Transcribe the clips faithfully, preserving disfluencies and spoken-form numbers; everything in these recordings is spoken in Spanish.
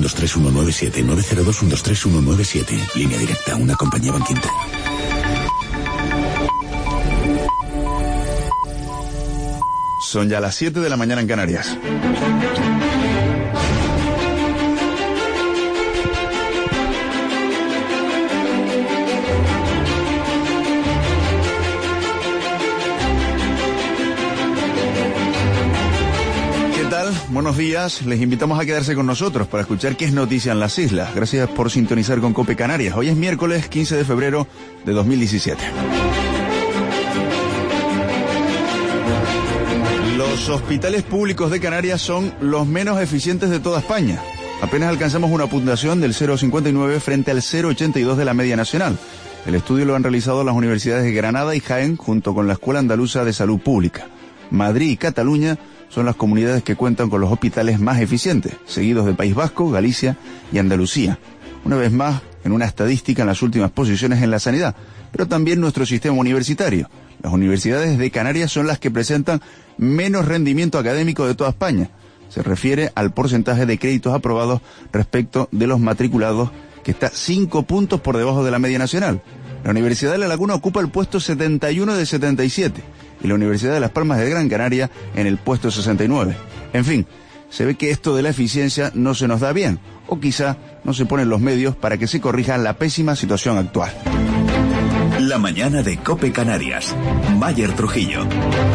dos tres uno nueve siete, nueve cero dos, uno dos tres uno nueve siete. Línea Directa, una compañía Bankinter. Son ya las siete de la mañana en Canarias. Buenos días, les invitamos a quedarse con nosotros para escuchar qué es noticia en las islas. Gracias por sintonizar con COPE Canarias. Hoy es miércoles quince de febrero de dos mil diecisiete. Los hospitales públicos de Canarias son los menos eficientes de toda España. Apenas alcanzamos una puntuación del cero coma cincuenta y nueve frente al cero coma ochenta y dos de la media nacional. El estudio lo han realizado las universidades de Granada y Jaén junto con la Escuela Andaluza de Salud Pública. Madrid y Cataluña son las comunidades que cuentan con los hospitales más eficientes, seguidos de País Vasco, Galicia y Andalucía. Una vez más, en una estadística en las últimas posiciones en la sanidad, pero también nuestro sistema universitario. Las universidades de Canarias son las que presentan menos rendimiento académico de toda España. Se refiere al porcentaje de créditos aprobados respecto de los matriculados, que está cinco puntos por debajo de la media nacional. La Universidad de La Laguna ocupa el puesto setenta y uno de setenta y siete y la Universidad de Las Palmas de Gran Canaria en el puesto sesenta y nueve. En fin, se ve que esto de la eficiencia no se nos da bien, o quizá no se ponen los medios para que se corrija la pésima situación actual. La mañana de COPE Canarias. Mayer Trujillo.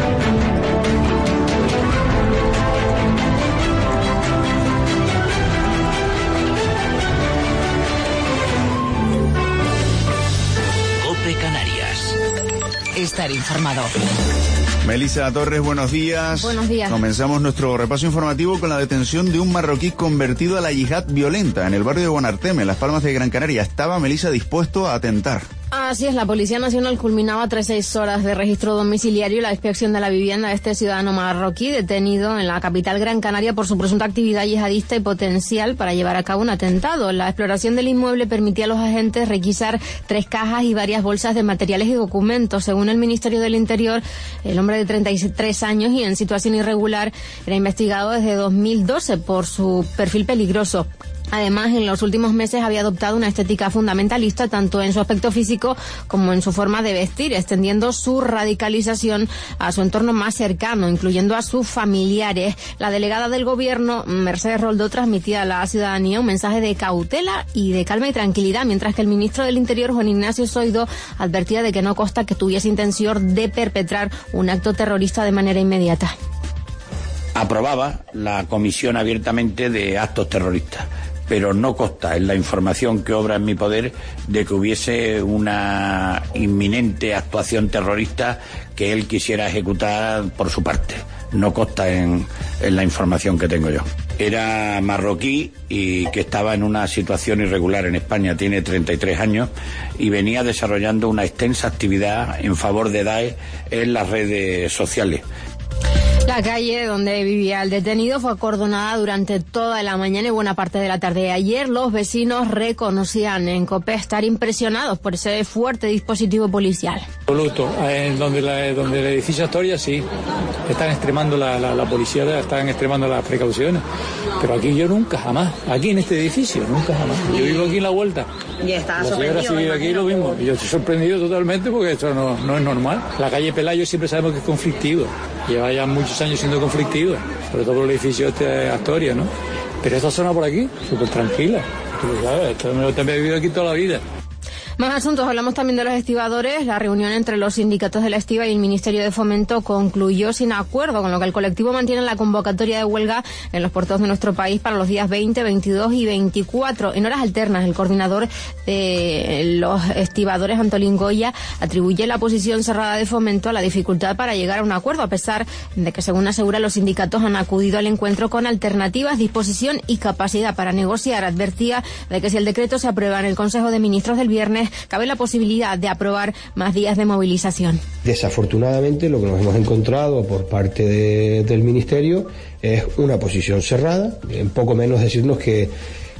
COPE Canarias. Estar informado. Melissa Torres, buenos días. Buenos días. Comenzamos nuestro repaso informativo con la detención de un marroquí convertido a la yihad violenta en el barrio de Guanarteme, en Las Palmas de Gran Canaria. Estaba, Melissa, dispuesto a atentar. Así es, la Policía Nacional culminaba tras seis horas de registro domiciliario y la inspección de la vivienda de este ciudadano marroquí detenido en la capital Gran Canaria por su presunta actividad yihadista y potencial para llevar a cabo un atentado. La exploración del inmueble permitía a los agentes requisar tres cajas y varias bolsas de materiales y documentos. Según el Ministerio del Interior, el hombre de treinta y tres años y en situación irregular era investigado desde dos mil doce por su perfil peligroso. Además, en los últimos meses había adoptado una estética fundamentalista tanto en su aspecto físico como en su forma de vestir, extendiendo su radicalización a su entorno más cercano, incluyendo a sus familiares. La delegada del Gobierno, Mercedes Roldó, transmitía a la ciudadanía un mensaje de cautela y de calma y tranquilidad, mientras que el ministro del Interior, Juan Ignacio Zoido, advertía de que no consta que tuviese intención de perpetrar un acto terrorista de manera inmediata. Aprobaba la comisión abiertamente de actos terroristas, pero no consta en la información que obra en mi poder de que hubiese una inminente actuación terrorista que él quisiera ejecutar por su parte. No consta en, en la información que tengo yo. Era marroquí y que estaba en una situación irregular en España, tiene treinta y tres años y venía desarrollando una extensa actividad en favor de Daesh en las redes sociales. La calle donde vivía el detenido fue acordonada durante toda la mañana y buena parte de la tarde de ayer. Los vecinos reconocían en COPE estar impresionados por ese fuerte dispositivo policial. Absoluto. En donde, la, donde el edificio Astoria sí, están extremando la, la, la policía, están extremando las precauciones. Pero aquí yo nunca, jamás. Aquí en este edificio, nunca, jamás. Yo vivo aquí en la vuelta. Y estaba la señora sí vive aquí lo mismo. Y yo estoy sorprendido totalmente porque esto no, no es normal. La calle Pelayo siempre sabemos que es conflictivo. Lleva ya muchos años siendo conflictivo, sobre todo por el edificio este de Astoria, ¿no? Pero esta zona por aquí, súper tranquila. Pero claro, esto me lo he vivido aquí toda la vida. Más asuntos, hablamos también de los estibadores. La reunión entre los sindicatos de la estiba y el Ministerio de Fomento concluyó sin acuerdo, con lo que el colectivo mantiene la convocatoria de huelga en los puertos de nuestro país para los días veinte, veintidós y veinticuatro. En horas alternas, el coordinador de los estibadores, Antolín Goya, atribuye la posición cerrada de Fomento a la dificultad para llegar a un acuerdo, a pesar de que, según asegura, los sindicatos han acudido al encuentro con alternativas, disposición y capacidad para negociar. Advertía de que si el decreto se aprueba en el Consejo de Ministros del viernes, cabe la posibilidad de aprobar más días de movilización. Desafortunadamente, lo que nos hemos encontrado por parte de, del Ministerio es una posición cerrada, en poco menos decirnos que,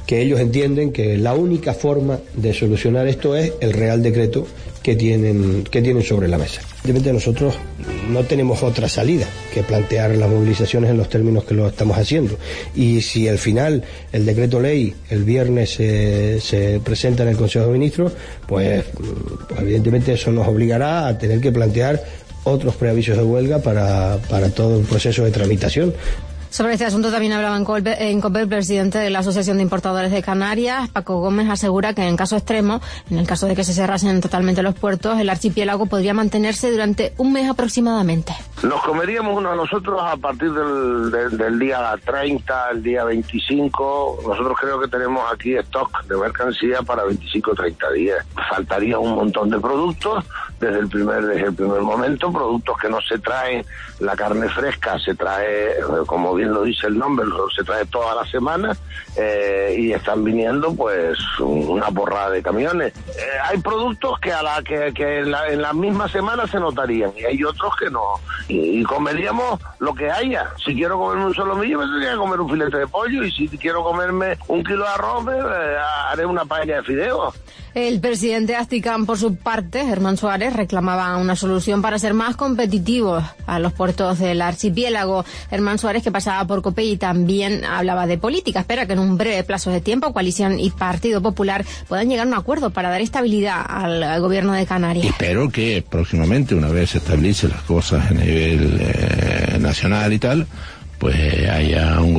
que ellos entienden que la única forma de solucionar esto es el Real Decreto que tienen, que tienen sobre la mesa. Evidentemente nosotros no tenemos otra salida que plantear las movilizaciones en los términos que lo estamos haciendo. Y si al final el decreto ley el viernes se, se presenta en el Consejo de Ministros, pues, pues evidentemente eso nos obligará a tener que plantear otros preavisos de huelga para, para todo el proceso de tramitación. Sobre este asunto también hablaba en COPE, en COPE el presidente de la Asociación de Importadores de Canarias, Paco Gómez, asegura que en caso extremo, en el caso de que se cerrasen totalmente los puertos, el archipiélago podría mantenerse durante un mes aproximadamente. Nos comeríamos uno a nosotros a partir del, del, del día treinta, el día veinticinco. Nosotros creo que tenemos aquí stock de mercancía para veinticinco o treinta días. Faltaría un montón de productos desde el primer desde el primer momento, productos que no se traen, la carne fresca se trae, como bien lo dice el nombre, se trae toda la semana, eh, y están viniendo pues una porrada de camiones. Eh, hay productos que a la que, que en, la, en la misma semana se notarían y hay otros que no. Y, y comeríamos lo que haya. Si quiero comerme un solomillo, me tendría que comer un filete de pollo, y si quiero comerme un kilo de arroz, me, eh, haré una paella de fideos. El presidente Asticam, por su parte, Germán Suárez, reclamaba una solución para ser más competitivos a los puertos del archipiélago. Germán Suárez, que pasaba por COPE y también hablaba de política, espera que en un breve plazo de tiempo Coalición y Partido Popular puedan llegar a un acuerdo para dar estabilidad al, al gobierno de Canarias. Espero que próximamente, una vez se estabilicen las cosas a nivel eh, nacional y tal, pues eh, haya un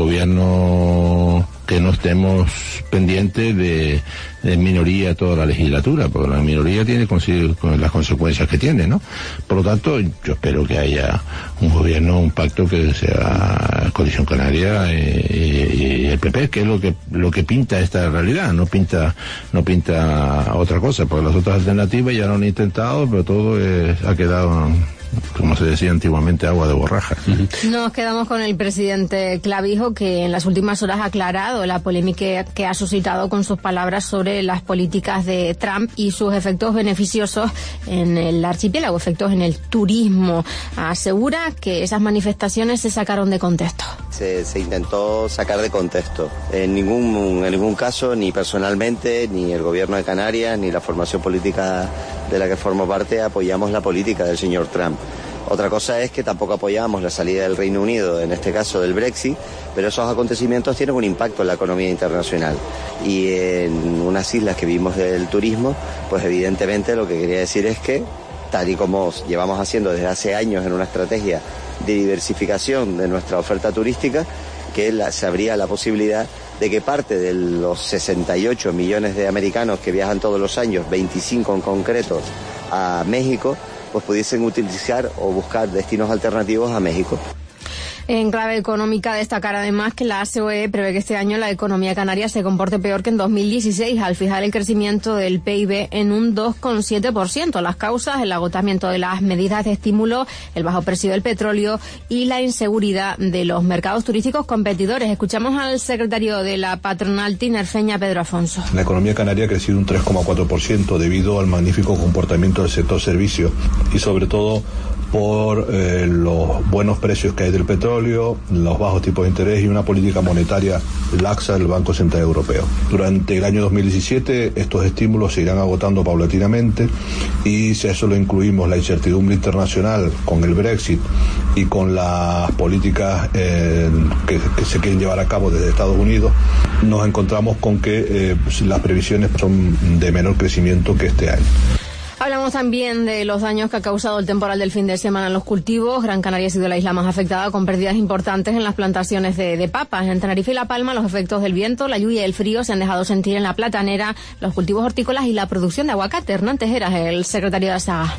gobierno que no estemos pendientes de, de minoría toda la legislatura, porque la minoría tiene con las consecuencias que tiene, ¿no? Por lo tanto, yo espero que haya un gobierno, un pacto que sea Coalición Canaria y, y el P P, que es lo que lo que pinta esta realidad, no pinta no pinta otra cosa, porque las otras alternativas ya lo han intentado, pero todo es, ha quedado, como se decía antiguamente, agua de borraja. Nos quedamos con el presidente Clavijo, que en las últimas horas ha aclarado la polémica que ha suscitado con sus palabras sobre las políticas de Trump y sus efectos beneficiosos en el archipiélago, efectos en el turismo. Asegura que esas manifestaciones se sacaron de contexto. Se, se intentó sacar de contexto. En ningún, en ningún caso, ni personalmente, ni el gobierno de Canarias, ni la formación política de la que formo parte, apoyamos la política del señor Trump. Otra cosa es que tampoco apoyamos la salida del Reino Unido, en este caso del Brexit, pero esos acontecimientos tienen un impacto en la economía internacional. Y en unas islas que vimos del turismo, pues evidentemente lo que quería decir es que, tal y como llevamos haciendo desde hace años en una estrategia de diversificación de nuestra oferta turística, que la, se abría la posibilidad de que parte de los sesenta y ocho millones de americanos que viajan todos los años, veinticinco en concreto, a México, pues pudiesen utilizar o buscar destinos alternativos a México. En clave económica, destacar además que la A C O E prevé que este año la economía canaria se comporte peor que en dos mil dieciséis, al fijar el crecimiento del P I B en un dos coma siete por ciento. Las causas, el agotamiento de las medidas de estímulo, el bajo precio del petróleo y la inseguridad de los mercados turísticos competidores. Escuchamos al secretario de la patronal tinerfeña, Pedro Afonso. La economía canaria ha crecido un tres coma cuatro por ciento debido al magnífico comportamiento del sector servicios y sobre todo por eh, los buenos precios que hay del petróleo, los bajos tipos de interés y una política monetaria laxa del Banco Central Europeo. Durante el año dos mil diecisiete estos estímulos se irán agotando paulatinamente y si a eso lo incluimos la incertidumbre internacional con el Brexit y con las políticas eh, que, que se quieren llevar a cabo desde Estados Unidos, nos encontramos con que eh, las previsiones son de menor crecimiento que este año. Hablamos también de los daños que ha causado el temporal del fin de semana en los cultivos. Gran Canaria ha sido la isla más afectada, con pérdidas importantes en las plantaciones de, de papas. En Tenerife y La Palma, los efectos del viento, la lluvia y el frío se han dejado sentir en la platanera, los cultivos hortícolas y la producción de aguacate. Hernán Tejeras, el secretario de ASAA.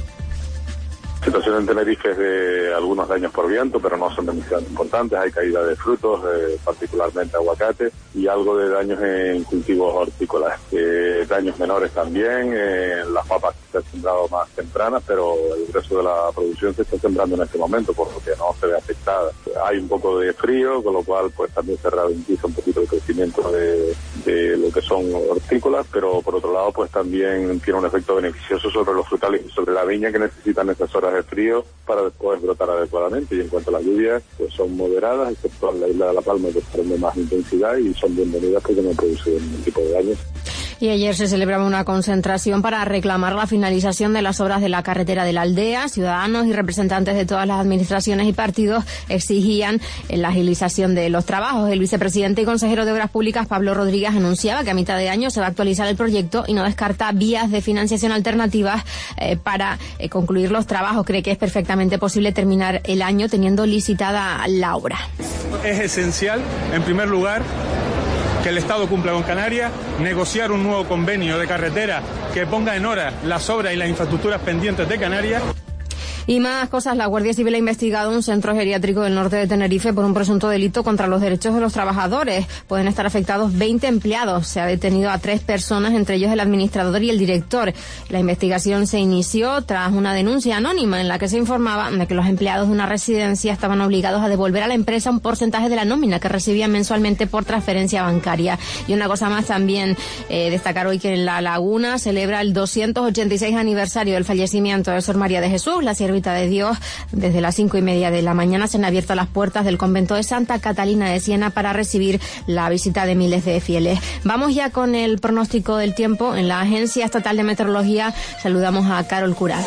La situación en Tenerife es de algunos daños por viento, pero no son demasiado importantes. Hay caída de frutos, eh, particularmente aguacate, y algo de daños en cultivos hortícolas. Eh, daños menores también, eh, las papas se han sembrado más tempranas, pero el resto de la producción se está sembrando en este momento, por lo que no se ve afectada. Hay un poco de frío, con lo cual pues también se ralentiza un poquito el crecimiento de, de lo que son hortícolas, pero por otro lado pues también tiene un efecto beneficioso sobre los frutales y sobre la viña, que necesitan estas horas de frío para después brotar adecuadamente. Y en cuanto a las lluvias, pues son moderadas, excepto en la isla de La Palma, que están de más intensidad y son bienvenidas porque no producen ningún tipo de daño. Y ayer se celebraba una concentración para reclamar la finalización de las obras de la carretera de la Aldea. Ciudadanos y representantes de todas las administraciones y partidos exigían la agilización de los trabajos. El vicepresidente y consejero de Obras Públicas, Pablo Rodríguez, anunciaba que a mitad de año se va a actualizar el proyecto y no descarta vías de financiación alternativas eh, para eh, concluir los trabajos. Cree que es perfectamente posible terminar el año teniendo licitada la obra. Es esencial, en primer lugar, que el Estado cumpla con Canarias, negociar un nuevo convenio de carretera que ponga en hora las obras y las infraestructuras pendientes de Canarias. Y más cosas, la Guardia Civil ha investigado un centro geriátrico del norte de Tenerife por un presunto delito contra los derechos de los trabajadores. Pueden estar afectados veinte empleados. Se ha detenido a tres personas, entre ellos el administrador y el director. La investigación se inició tras una denuncia anónima en la que se informaba de que los empleados de una residencia estaban obligados a devolver a la empresa un porcentaje de la nómina que recibían mensualmente por transferencia bancaria. Y una cosa más también, eh, destacar hoy que en La Laguna celebra el doscientos ochenta y seis aniversario del fallecimiento de Sor María de Jesús, la sierva de Dios. Desde las cinco y media de la mañana se han abierto las puertas del convento de Santa Catalina de Siena para recibir la visita de miles de fieles. Vamos ya con el pronóstico del tiempo. En la Agencia Estatal de Meteorología saludamos a Carol Cural.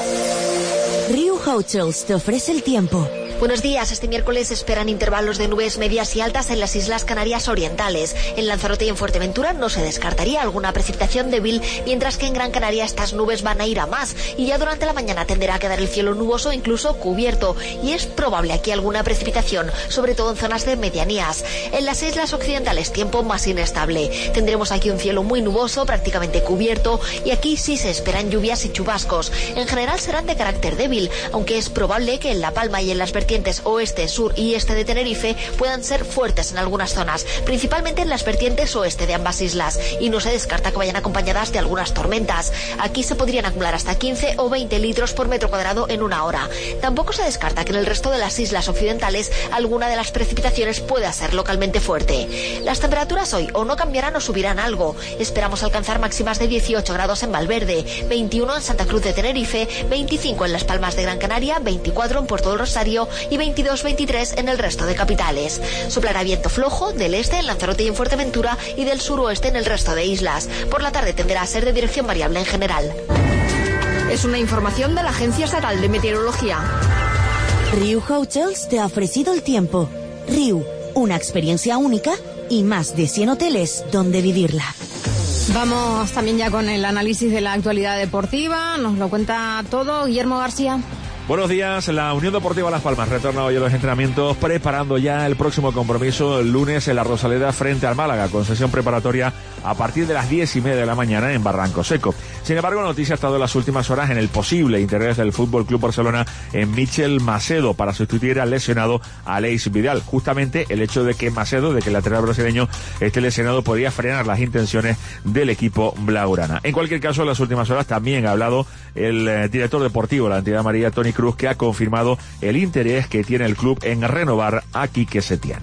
Riu Hotels te ofrece el tiempo. Buenos días. Este miércoles se esperan intervalos de nubes medias y altas en las Islas Canarias Orientales. En Lanzarote y en Fuerteventura no se descartaría alguna precipitación débil, mientras que en Gran Canaria estas nubes van a ir a más y ya durante la mañana tenderá a quedar el cielo nuboso, incluso cubierto, y es probable aquí alguna precipitación, sobre todo en zonas de medianías. En las Islas Occidentales, tiempo más inestable. Tendremos aquí un cielo muy nuboso, prácticamente cubierto, y aquí sí se esperan lluvias y chubascos. En general serán de carácter débil, aunque es probable que en La Palma y en las vertientes oeste, sur y este de Tenerife puedan ser fuertes en algunas zonas, principalmente en las vertientes oeste de ambas islas, y no se descarta que vayan acompañadas de algunas tormentas. Aquí se podrían acumular hasta quince o veinte litros por metro cuadrado en una hora. Tampoco se descarta que en el resto de las islas occidentales alguna de las precipitaciones pueda ser localmente fuerte. Las temperaturas hoy o no cambiarán o subirán algo. Esperamos alcanzar máximas de dieciocho grados en Valverde, veintiuno en Santa Cruz de Tenerife, veinticinco en Las Palmas de Gran Canaria, veinticuatro en Puerto del Rosario y veintidós veintitrés en el resto de capitales. Soplará viento flojo del este en Lanzarote y en Fuerteventura y del suroeste en el resto de islas. Por la tarde tenderá a ser de dirección variable en general. Es una información de la Agencia Estatal de Meteorología. Riu Hotels te ha ofrecido el tiempo. Riu, una experiencia única y más de cien hoteles donde vivirla. Vamos también ya con el análisis de la actualidad deportiva. Nos lo cuenta todo Guillermo García. Buenos días, la Unión Deportiva Las Palmas retorna hoy a los entrenamientos preparando ya el próximo compromiso el lunes en la Rosaleda frente al Málaga, con sesión preparatoria a partir de las diez y media de la mañana en Barranco Seco. Sin embargo, la noticia ha estado en las últimas horas en el posible interés del Fútbol Club Barcelona en Michel Macedo para sustituir al lesionado Aleix Vidal. Justamente el hecho de que Macedo, de que el lateral brasileño esté lesionado, podría frenar las intenciones del equipo blaugrana. En cualquier caso, en las últimas horas también ha hablado el eh, director deportivo de la entidad amarilla, Toni Cruz, que ha confirmado el interés que tiene el club en renovar a Quique Setién.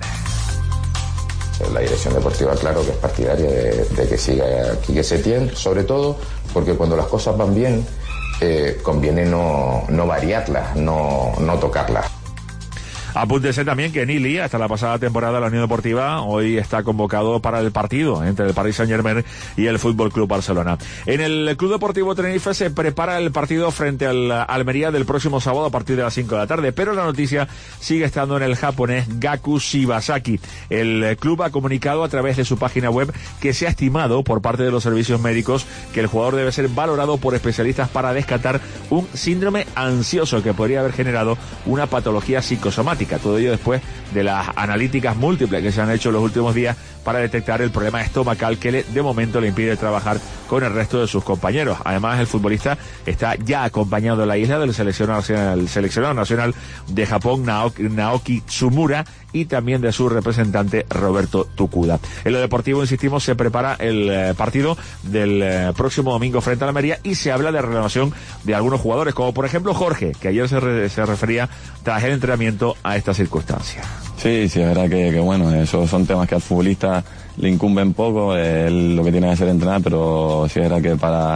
La dirección deportiva, claro que es partidaria de, de que siga Quique Setién, sobre todo porque cuando las cosas van bien, eh, conviene no, no variarlas, no, no tocarlas. Apúntese también que Nili, hasta la pasada temporada de la Unión Deportiva, hoy está convocado para el partido entre el Paris Saint-Germain y el Fútbol Club Barcelona. En el Club Deportivo Tenerife se prepara el partido frente al Almería del próximo sábado a partir de las cinco de la tarde, pero la noticia sigue estando en el japonés Gaku Shibasaki. El club ha comunicado a través de su página web que se ha estimado por parte de los servicios médicos que el jugador debe ser valorado por especialistas para descartar un síndrome ansioso que podría haber generado una patología psicosomática. Todo ello después de las analíticas múltiples que se han hecho en los últimos días para detectar el problema estomacal que le, de momento le impide trabajar con el resto de sus compañeros. Además, el futbolista está ya acompañado en la isla del seleccionado nacional, seleccionado nacional de Japón, Naoki, Naoki Tsumura, y también de su representante Roberto Tucuda. En lo deportivo, insistimos, se prepara el eh, partido del eh, próximo domingo frente a la Almería y se habla de renovación de algunos jugadores, como por ejemplo Jorge, que ayer se, re, se refería tras el entrenamiento a esta circunstancia. Sí, sí, es verdad que, que bueno, esos son temas que al futbolista le incumben poco, él lo que tiene que hacer es entrenar, pero sí es verdad que para,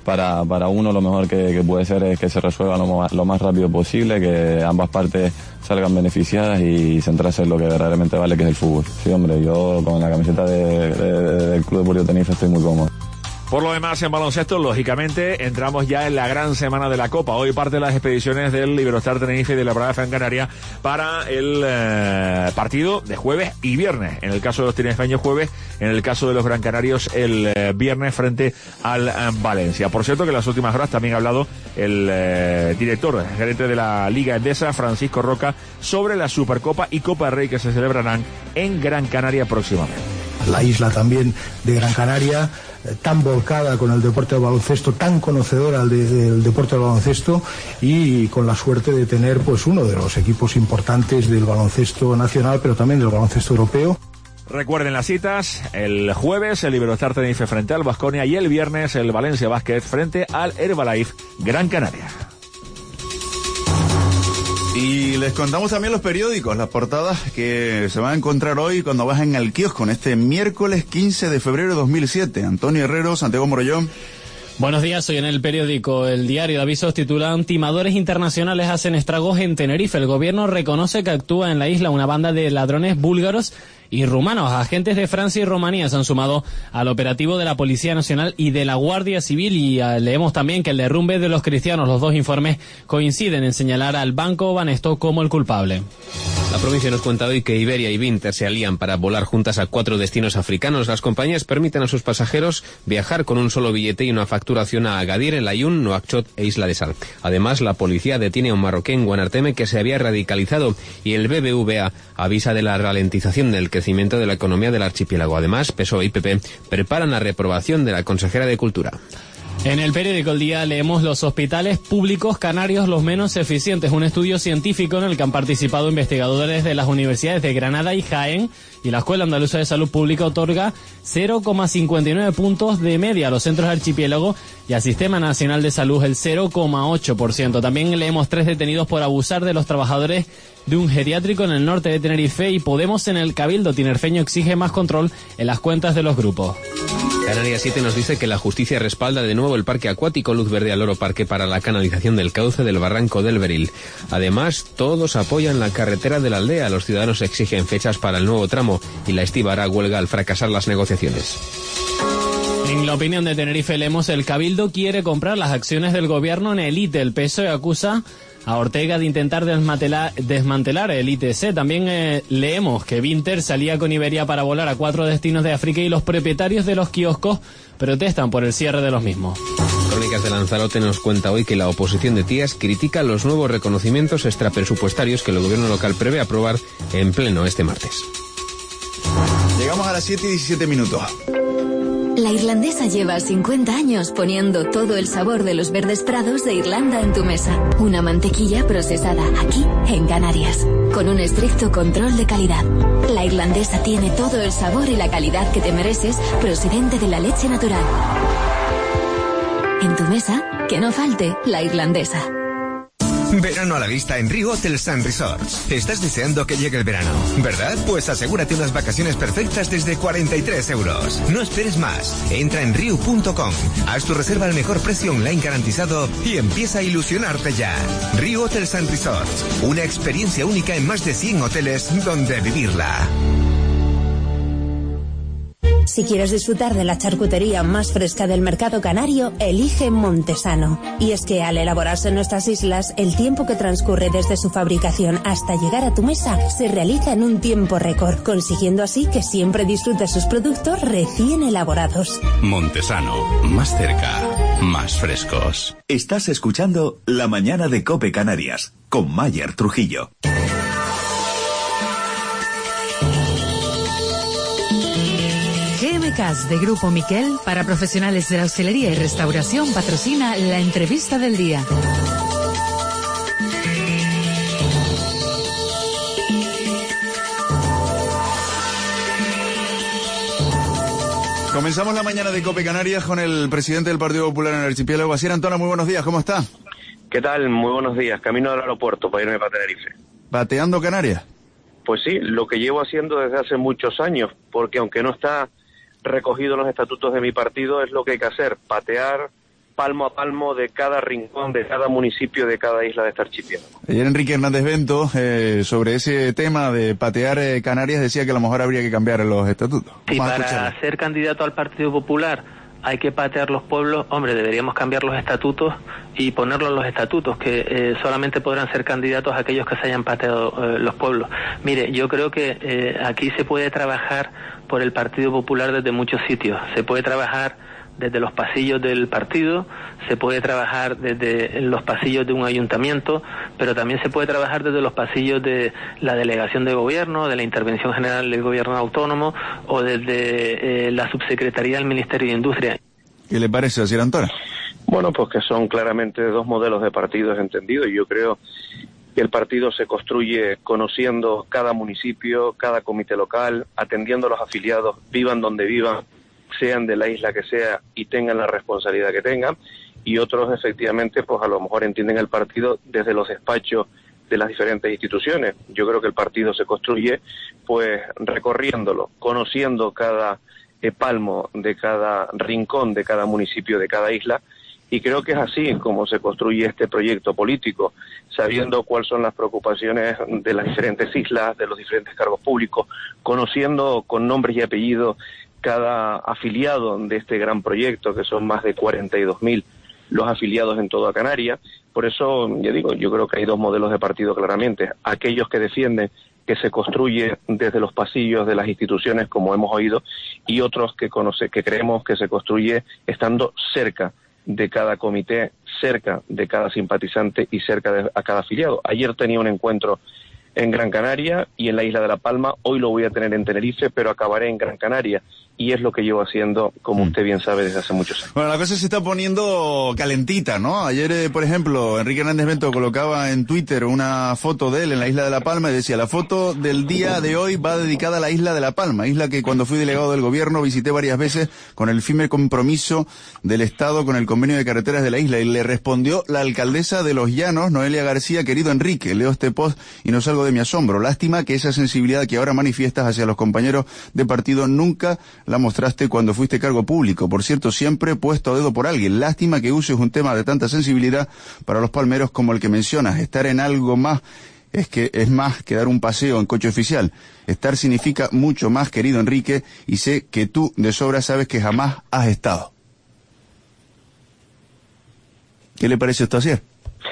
para, para uno lo mejor que, que puede ser es que se resuelva lo, lo más rápido posible, que ambas partes salgan beneficiadas y centrarse en lo que verdaderamente vale, que es el fútbol. Sí, hombre, yo con la camiseta de, de, del Club Deportivo Tenerife estoy muy cómodo. Por lo demás, en baloncesto, lógicamente, entramos ya en la gran semana de la Copa. Hoy parte las expediciones del Iberostar Tenerife y de la Brava Gran Canaria para el eh, partido de jueves y viernes. En el caso de los tinerfeños, jueves. En el caso de los Gran Canarios, el eh, viernes frente al eh, Valencia. Por cierto, que en las últimas horas también ha hablado el eh, director, el gerente de la Liga Endesa, Francisco Roca, sobre la Supercopa y Copa del Rey que se celebrarán en Gran Canaria próximamente. La isla también de Gran Canaria, tan volcada con el deporte del baloncesto, tan conocedora del, del deporte del baloncesto, y con la suerte de tener pues uno de los equipos importantes del baloncesto nacional, pero también del baloncesto europeo. Recuerden las citas: el jueves el Iberostar Tenerife frente al Baskonia y el viernes el Valencia Basket frente al Herbalife Gran Canaria. Y les contamos también los periódicos, las portadas que se van a encontrar hoy cuando bajen al kiosco en este miércoles quince de febrero de dos mil siete. Antonio Herrero, Santiago Morollón. Buenos días, hoy en el periódico El Diario de Avisos titulan: timadores internacionales hacen estragos en Tenerife. El gobierno reconoce que actúa en la isla una banda de ladrones búlgaros y rumanos. Agentes de Francia y Rumanía se han sumado al operativo de la Policía Nacional y de la Guardia Civil, y uh, leemos también que el derrumbe de los cristianos, los dos informes coinciden en señalar al Banco Banesto como el culpable. La provincia nos cuenta hoy que Iberia y Binter se alían para volar juntas a cuatro destinos africanos. Las compañías permiten a sus pasajeros viajar con un solo billete y una facturación a Agadir, El Aaiún, Nuakchot e Isla de Sal. Además, la policía detiene a un marroquí en Guanarteme que se había radicalizado, y el B B V A avisa de la ralentización del crecimiento de la economía del archipiélago. Además, P S O E y P P preparan la reprobación de la consejera de Cultura. En el periódico El Día leemos: los hospitales públicos canarios los menos eficientes. Un estudio científico en el que han participado investigadores de las universidades de Granada y Jaén, y la Escuela Andaluza de Salud Pública otorga cero coma cincuenta y nueve puntos de media a los centros de archipiélago y al Sistema Nacional de Salud el cero coma ocho por ciento. También leemos: tres detenidos por abusar de los trabajadores de un geriátrico en el norte de Tenerife, y Podemos en el Cabildo tinerfeño exige más control en las cuentas de los grupos. Canarias siete nos dice que la justicia respalda de nuevo el parque acuático Luz Verde al Oro Parque para la canalización del cauce del barranco del Beril. Además, todos apoyan la carretera de la aldea. Los ciudadanos exigen fechas para el nuevo tramo, y la Estiva hará huelga al fracasar las negociaciones. En la opinión de Tenerife leemos: el Cabildo quiere comprar las acciones del gobierno en el I T E. El P S O E acusa a Ortega de intentar desmantelar, desmantelar el I T C. También eh, leemos que Binter salía con Iberia para volar a cuatro destinos de África, y los propietarios de los kioscos protestan por el cierre de los mismos. Crónicas de Lanzarote nos cuenta hoy que la oposición de Tías critica los nuevos reconocimientos extrapresupuestarios que el gobierno local prevé aprobar en pleno este martes. Llegamos a las siete y diecisiete minutos. La Irlandesa lleva cincuenta años poniendo todo el sabor de los verdes prados de Irlanda en tu mesa. Una mantequilla procesada aquí, en Canarias, con un estricto control de calidad. La Irlandesa tiene todo el sabor y la calidad que te mereces, procedente de la leche natural. En tu mesa, que no falte la Irlandesa. Verano a la vista en Rio Hotels and Resorts. Estás deseando que llegue el verano, ¿verdad? Pues asegúrate unas vacaciones perfectas desde cuarenta y tres euros. No esperes más. Entra en riu punto com, haz tu reserva al mejor precio online garantizado y empieza a ilusionarte ya. Rio Hotels and Resorts. Una experiencia única en más de cien hoteles donde vivirla. Si quieres disfrutar de la charcutería más fresca del mercado canario, elige Montesano. Y es que al elaborarse en nuestras islas, el tiempo que transcurre desde su fabricación hasta llegar a tu mesa se realiza en un tiempo récord, consiguiendo así que siempre disfrutes sus productos recién elaborados. Montesano, más cerca, más frescos. Estás escuchando La Mañana de COPE Canarias, con Mayer Trujillo. G M K S de Grupo Miquel, para profesionales de la hostelería y restauración, patrocina la entrevista del día. Comenzamos la mañana de COPE Canarias con el presidente del Partido Popular en el archipiélago. Asier Antona, muy buenos días, ¿cómo está? ¿Qué tal? Muy buenos días, camino al aeropuerto para irme para Tenerife. ¿Bateando Canarias? Pues sí, lo que llevo haciendo desde hace muchos años, porque aunque no está recogido en los estatutos de mi partido, es lo que hay que hacer: patear palmo a palmo de cada rincón, de cada municipio, de cada isla de este archipiélago. Ayer Enrique Hernández Bento, eh, sobre ese tema de patear eh, Canarias, decía que a lo mejor habría que cambiar los estatutos. Sí, para ser candidato al Partido Popular hay que patear los pueblos. Hombre, deberíamos cambiar los estatutos y ponerlos en los estatutos, que eh, solamente podrán ser candidatos aquellos que se hayan pateado eh, los pueblos. Mire, yo creo que eh, aquí se puede trabajar por el Partido Popular desde muchos sitios. Se puede trabajar desde los pasillos del partido, se puede trabajar desde los pasillos de un ayuntamiento, pero también se puede trabajar desde los pasillos de la delegación de gobierno, de la intervención general del gobierno autónomo o desde eh, la subsecretaría del Ministerio de Industria. ¿Qué le parece, señor Antona? Bueno, pues que son claramente dos modelos de partidos entendidos, y yo creo que el partido se construye conociendo cada municipio, cada comité local, atendiendo a los afiliados, vivan donde vivan, sean de la isla que sea y tengan la responsabilidad que tengan, y otros efectivamente pues a lo mejor entienden el partido desde los despachos de las diferentes instituciones. Yo creo que el partido se construye pues recorriéndolo, conociendo cada eh, palmo de cada rincón, de cada municipio, de cada isla, y creo que es así como se construye este proyecto político, sabiendo cuáles son las preocupaciones de las diferentes islas, de los diferentes cargos públicos, conociendo con nombres y apellidos cada afiliado de este gran proyecto, que son más de cuarenta y dos mil los afiliados en toda Canarias. Por eso, ya digo, yo creo que hay dos modelos de partido claramente. Aquellos que defienden que se construye desde los pasillos de las instituciones, como hemos oído, y otros que conoce, que creemos que se construye estando cerca de cada comité, cerca de cada simpatizante y cerca de a cada afiliado. Ayer tenía un encuentro en Gran Canaria y en la isla de La Palma, hoy lo voy a tener en Tenerife, pero acabaré en Gran Canaria, y es lo que llevo haciendo, como usted bien sabe, desde hace muchos años. Bueno, la cosa se está poniendo calentita, ¿no? Ayer, eh, por ejemplo, Enrique Hernández Bento colocaba en Twitter una foto de él en la isla de La Palma y decía: la foto del día de hoy va dedicada a la isla de La Palma, isla que cuando fui delegado del gobierno visité varias veces con el firme compromiso del Estado con el convenio de carreteras de la isla. Y le respondió la alcaldesa de Los Llanos, Noelia García: querido Enrique, leo este post y no salgo de mi asombro. Lástima que esa sensibilidad que ahora manifiestas hacia los compañeros de partido nunca la mostraste cuando fuiste cargo público. Por cierto, siempre puesto a dedo por alguien. Lástima que uses un tema de tanta sensibilidad para los palmeros como el que mencionas. Estar en algo más es que es más que dar un paseo en coche oficial. Estar significa mucho más, querido Enrique, y sé que tú de sobra sabes que jamás has estado. ¿Qué le parece esto ayer?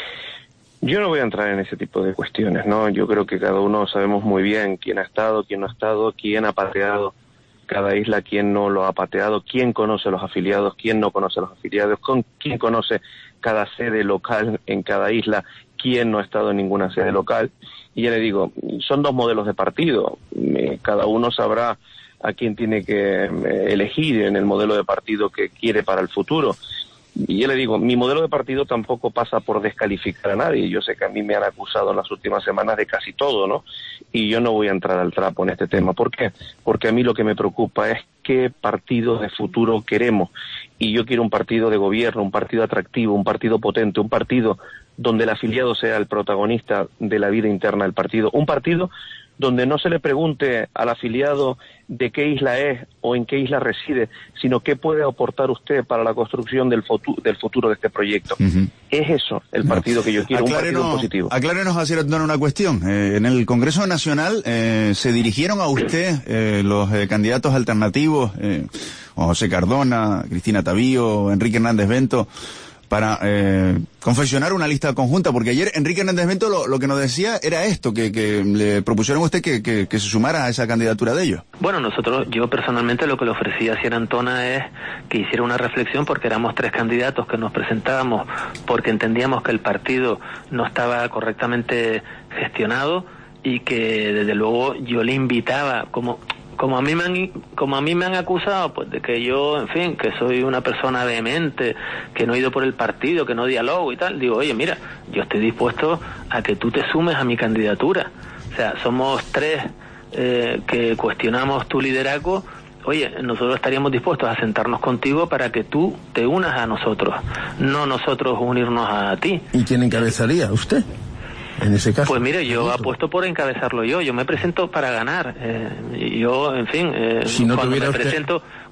Yo no voy a entrar en ese tipo de cuestiones, ¿no? Yo creo que cada uno sabemos muy bien quién ha estado, quién no ha estado, quién ha pateado cada isla, quién no lo ha pateado, quién conoce a los afiliados, quién no conoce a los afiliados, con quién conoce cada sede local en cada isla, quién no ha estado en ninguna sede local. Y ya le digo, son dos modelos de partido. Cada uno sabrá a quién tiene que elegir en el modelo de partido que quiere para el futuro. Y yo le digo, mi modelo de partido tampoco pasa por descalificar a nadie. Yo sé que a mí me han acusado en las últimas semanas de casi todo, ¿no? Y yo no voy a entrar al trapo en este tema. ¿Por qué? Porque a mí lo que me preocupa es qué partido de futuro queremos. Y yo quiero un partido de gobierno, un partido atractivo, un partido potente, un partido donde el afiliado sea el protagonista de la vida interna del partido. Un partido donde no se le pregunte al afiliado de qué isla es o en qué isla reside, sino qué puede aportar usted para la construcción del, futuro, del futuro de este proyecto. Uh-huh. Es eso el partido no. que yo quiero, aclárenos, un partido positivo. Aclárenos, hacer una cuestión. Eh, en el Congreso Nacional eh, se dirigieron a usted eh, los eh, candidatos alternativos, eh, José Cardona, Cristina Tavío, Enrique Hernández Bento, para eh, confeccionar una lista conjunta, porque ayer Enrique Hernández Bento lo, lo que nos decía era esto, que, que le propusieron a usted que, que, que se sumara a esa candidatura de ellos. Bueno, nosotros, yo personalmente lo que le ofrecí a Sierra Antona es que hiciera una reflexión, porque éramos tres candidatos que nos presentábamos, porque entendíamos que el partido no estaba correctamente gestionado y que desde luego yo le invitaba, como... Como a mí me han, como a mí me han acusado, pues de que yo, en fin, que soy una persona vehemente, que no he ido por el partido, que no dialogo y tal, digo, oye, mira, yo estoy dispuesto a que tú te sumes a mi candidatura. O sea, somos tres eh, que cuestionamos tu liderazgo. Oye, nosotros estaríamos dispuestos a sentarnos contigo para que tú te unas a nosotros, no nosotros unirnos a ti. ¿Y quién encabezaría? ¿Usted? En ese caso. Pues mire, yo apuesto por encabezarlo yo. Yo me presento para ganar. Eh, yo, en fin, eh, si no cuando me usted... presento,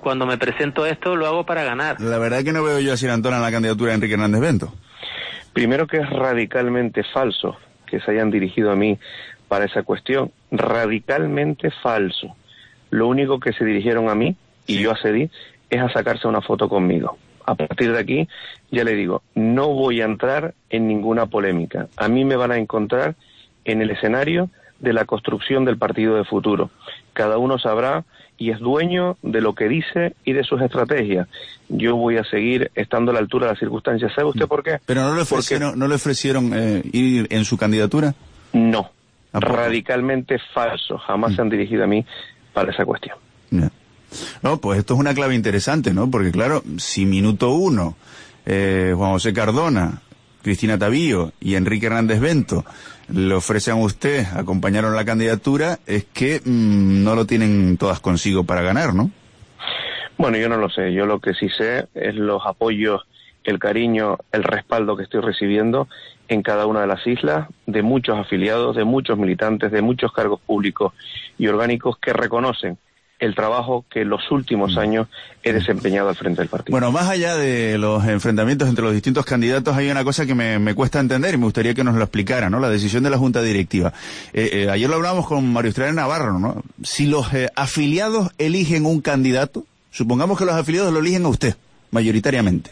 cuando me presento esto lo hago para ganar. La verdad es que no veo yo a Sir Antona en la candidatura de Enrique Hernández Bento. Primero que es radicalmente falso que se hayan dirigido a mí para esa cuestión, radicalmente falso. Lo único que se dirigieron a mí, y sí. yo accedí, es a sacarse una foto conmigo. A partir de aquí, ya le digo, no voy a entrar en ninguna polémica. A mí me van a encontrar en el escenario de la construcción del partido de futuro. Cada uno sabrá y es dueño de lo que dice y de sus estrategias. Yo voy a seguir estando a la altura de las circunstancias. ¿Sabe usted por qué? ¿Pero no le ofrecieron, ¿no le ofrecieron eh, ir en su candidatura? No, radicalmente falso. Jamás mm. se han dirigido a mí para esa cuestión. Yeah. No, pues esto es una clave interesante, ¿no? Porque claro, si minuto uno, eh, Juan José Cardona, Cristina Tavío y Enrique Hernández Bento le ofrecen a usted acompañaron la candidatura, es que mmm, no lo tienen todas consigo para ganar, ¿no? Bueno, yo no lo sé. Yo lo que sí sé es los apoyos, el cariño, el respaldo que estoy recibiendo en cada una de las islas, de muchos afiliados, de muchos militantes, de muchos cargos públicos y orgánicos que reconocen el trabajo que en los últimos años he desempeñado al frente del partido. Bueno, más allá de los enfrentamientos entre los distintos candidatos, hay una cosa que me, me cuesta entender y me gustaría que nos lo explicara, ¿no? La decisión de la Junta Directiva. Eh, eh, ayer lo hablábamos con Mario Estrella Navarro, ¿no? Si los eh, afiliados eligen un candidato, supongamos que los afiliados lo eligen a usted, mayoritariamente,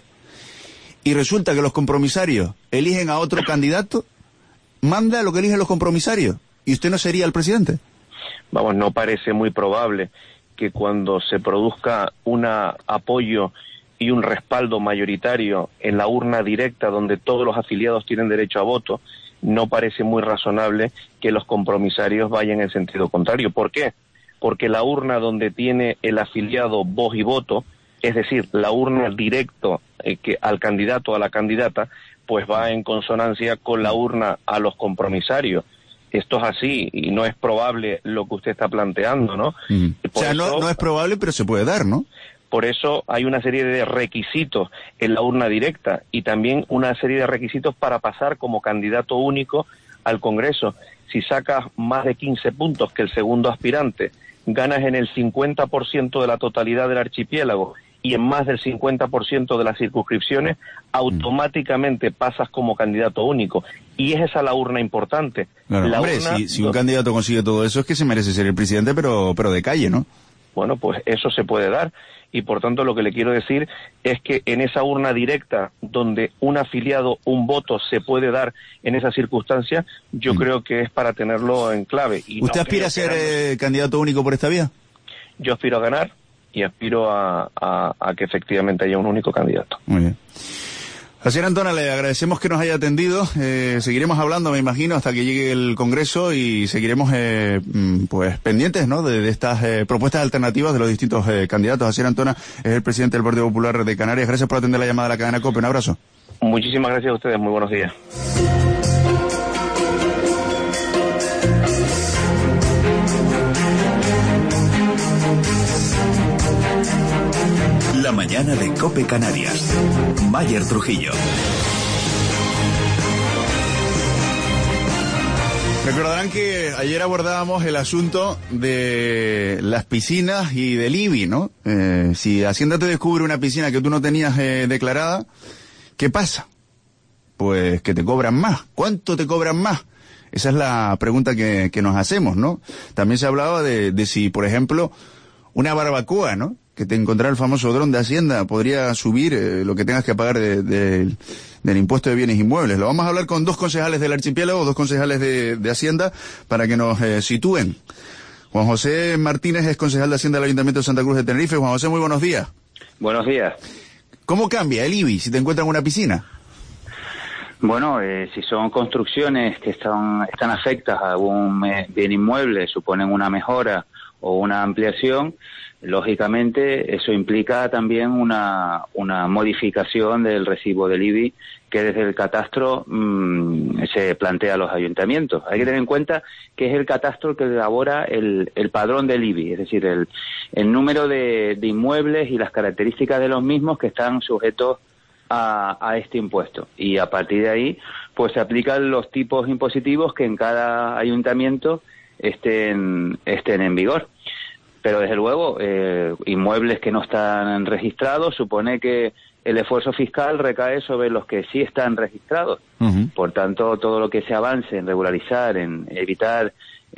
y resulta que los compromisarios eligen a otro candidato, manda lo que eligen los compromisarios, y usted no sería el presidente. Vamos, no parece muy probable que cuando se produzca un apoyo y un respaldo mayoritario en la urna directa donde todos los afiliados tienen derecho a voto, no parece muy razonable que los compromisarios vayan en sentido contrario. ¿Por qué? Porque la urna donde tiene el afiliado voz y voto, es decir, la urna directo eh, que al candidato o a la candidata, pues va en consonancia con la urna a los compromisarios. Esto es así y no es probable lo que usted está planteando, ¿no? Mm. O sea, eso, no, no es probable, pero se puede dar, ¿no? Por eso hay una serie de requisitos en la urna directa y también una serie de requisitos para pasar como candidato único al Congreso. Si sacas más de quince puntos que el segundo aspirante, ganas en el cincuenta por ciento de la totalidad del archipiélago y en más del cincuenta por ciento de las circunscripciones, automáticamente pasas como candidato único. Y es esa la urna importante. Claro, la hombre, urna, si, si un candidato consigue todo eso es que se merece ser el presidente, pero, pero de calle, ¿no? Bueno, pues eso se puede dar. Y por tanto lo que le quiero decir es que en esa urna directa, donde un afiliado, un voto se puede dar en esa circunstancia, yo mm. creo que es para tenerlo en clave. Y ¿Usted no aspira a ser eh, candidato único por esta vía? Yo aspiro a ganar y aspiro a, a, a que efectivamente haya un único candidato. Muy bien. Señora Antona, le agradecemos que nos haya atendido. Eh, seguiremos hablando, me imagino, hasta que llegue el Congreso y seguiremos eh, pues pendientes, ¿no?, de, de estas eh, propuestas alternativas de los distintos eh, candidatos. Señora Antona es el presidente del Partido Popular de Canarias. Gracias por atender la llamada de la cadena COPE. Un abrazo. Muchísimas gracias a ustedes. Muy buenos días. La mañana de COPE Canarias. Mayer Trujillo. Recordarán que ayer abordábamos el asunto de las piscinas y del I B I, ¿no? Eh, si Hacienda te descubre una piscina que tú no tenías eh, declarada, ¿qué pasa? Pues que te cobran más. ¿Cuánto te cobran más? Esa es la pregunta que, que nos hacemos, ¿no? También se hablaba de, de si, por ejemplo, una barbacoa, ¿no?, que te encontrara el famoso dron de Hacienda, podría subir eh, lo que tengas que pagar de, de, del impuesto de bienes inmuebles. Lo vamos a hablar con dos concejales del archipiélago, dos concejales de, de Hacienda, para que nos eh, sitúen. Juan José Martínez es concejal de Hacienda del Ayuntamiento de Santa Cruz de Tenerife. Juan José, muy buenos días. Buenos días. ¿Cómo cambia el I B I si te encuentran una piscina? Bueno, eh, si son construcciones que están, están afectas a algún bien inmueble, suponen una mejora o una ampliación, lógicamente eso implica también una, una modificación del recibo del I B I que desde el catastro mmm, se plantea a los ayuntamientos. Hay que tener en cuenta que es el catastro el que elabora el, el padrón del I B I, es decir, el, el número de, de inmuebles y las características de los mismos que están sujetos a, a este impuesto. Y a partir de ahí, pues se aplican los tipos impositivos que en cada ayuntamiento estén, estén en vigor. Pero desde luego, eh, inmuebles que no están registrados, supone que el esfuerzo fiscal recae sobre los que sí están registrados. Uh-huh. Por tanto, todo lo que se avance en regularizar, en evitar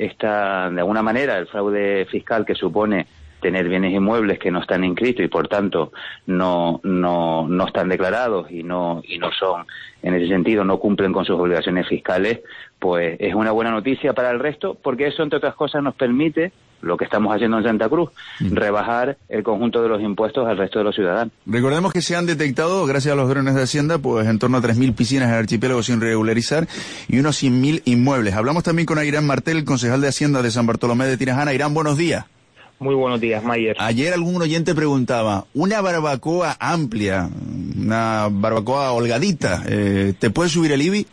esta, de alguna manera, el fraude fiscal que supone tener bienes inmuebles que no están inscritos y por tanto no no no están declarados y no y no son, en ese sentido, no cumplen con sus obligaciones fiscales, pues es una buena noticia para el resto, porque eso, entre otras cosas, nos permite, lo que estamos haciendo en Santa Cruz, mm. rebajar el conjunto de los impuestos al resto de los ciudadanos. Recordemos que se han detectado, gracias a los drones de Hacienda, pues en torno a tres mil piscinas en el archipiélago sin regularizar y unos cien mil inmuebles. Hablamos también con Airán Martel, concejal de Hacienda de San Bartolomé de Tirajana. Airán, buenos días. Muy buenos días, Mayer. Ayer algún oyente preguntaba, una barbacoa amplia, una barbacoa holgadita, eh, ¿te puede subir el I B I?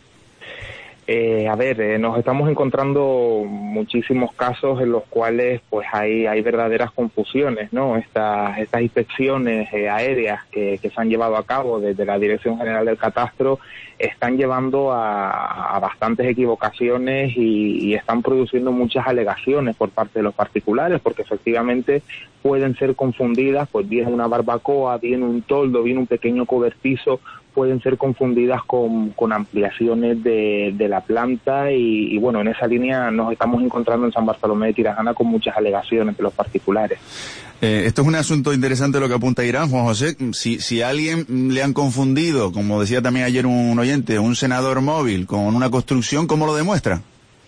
Eh, a ver, eh, nos estamos encontrando muchísimos casos en los cuales pues hay hay verdaderas confusiones, ¿no? Estas estas inspecciones eh, aéreas que, que se han llevado a cabo desde la Dirección General del Catastro están llevando a, a bastantes equivocaciones y, y están produciendo muchas alegaciones por parte de los particulares, porque efectivamente pueden ser confundidas, pues bien una barbacoa, bien un toldo, bien un pequeño cobertizo, pueden ser confundidas con, con ampliaciones de, de la planta y, y bueno, en esa línea nos estamos encontrando en San Bartolomé de Tirajana con muchas alegaciones de los particulares. Eh, esto es un asunto interesante lo que apunta Irán, Juan José. Si, si a alguien le han confundido, como decía también ayer un oyente, un senador móvil con una construcción, ¿cómo lo demuestra?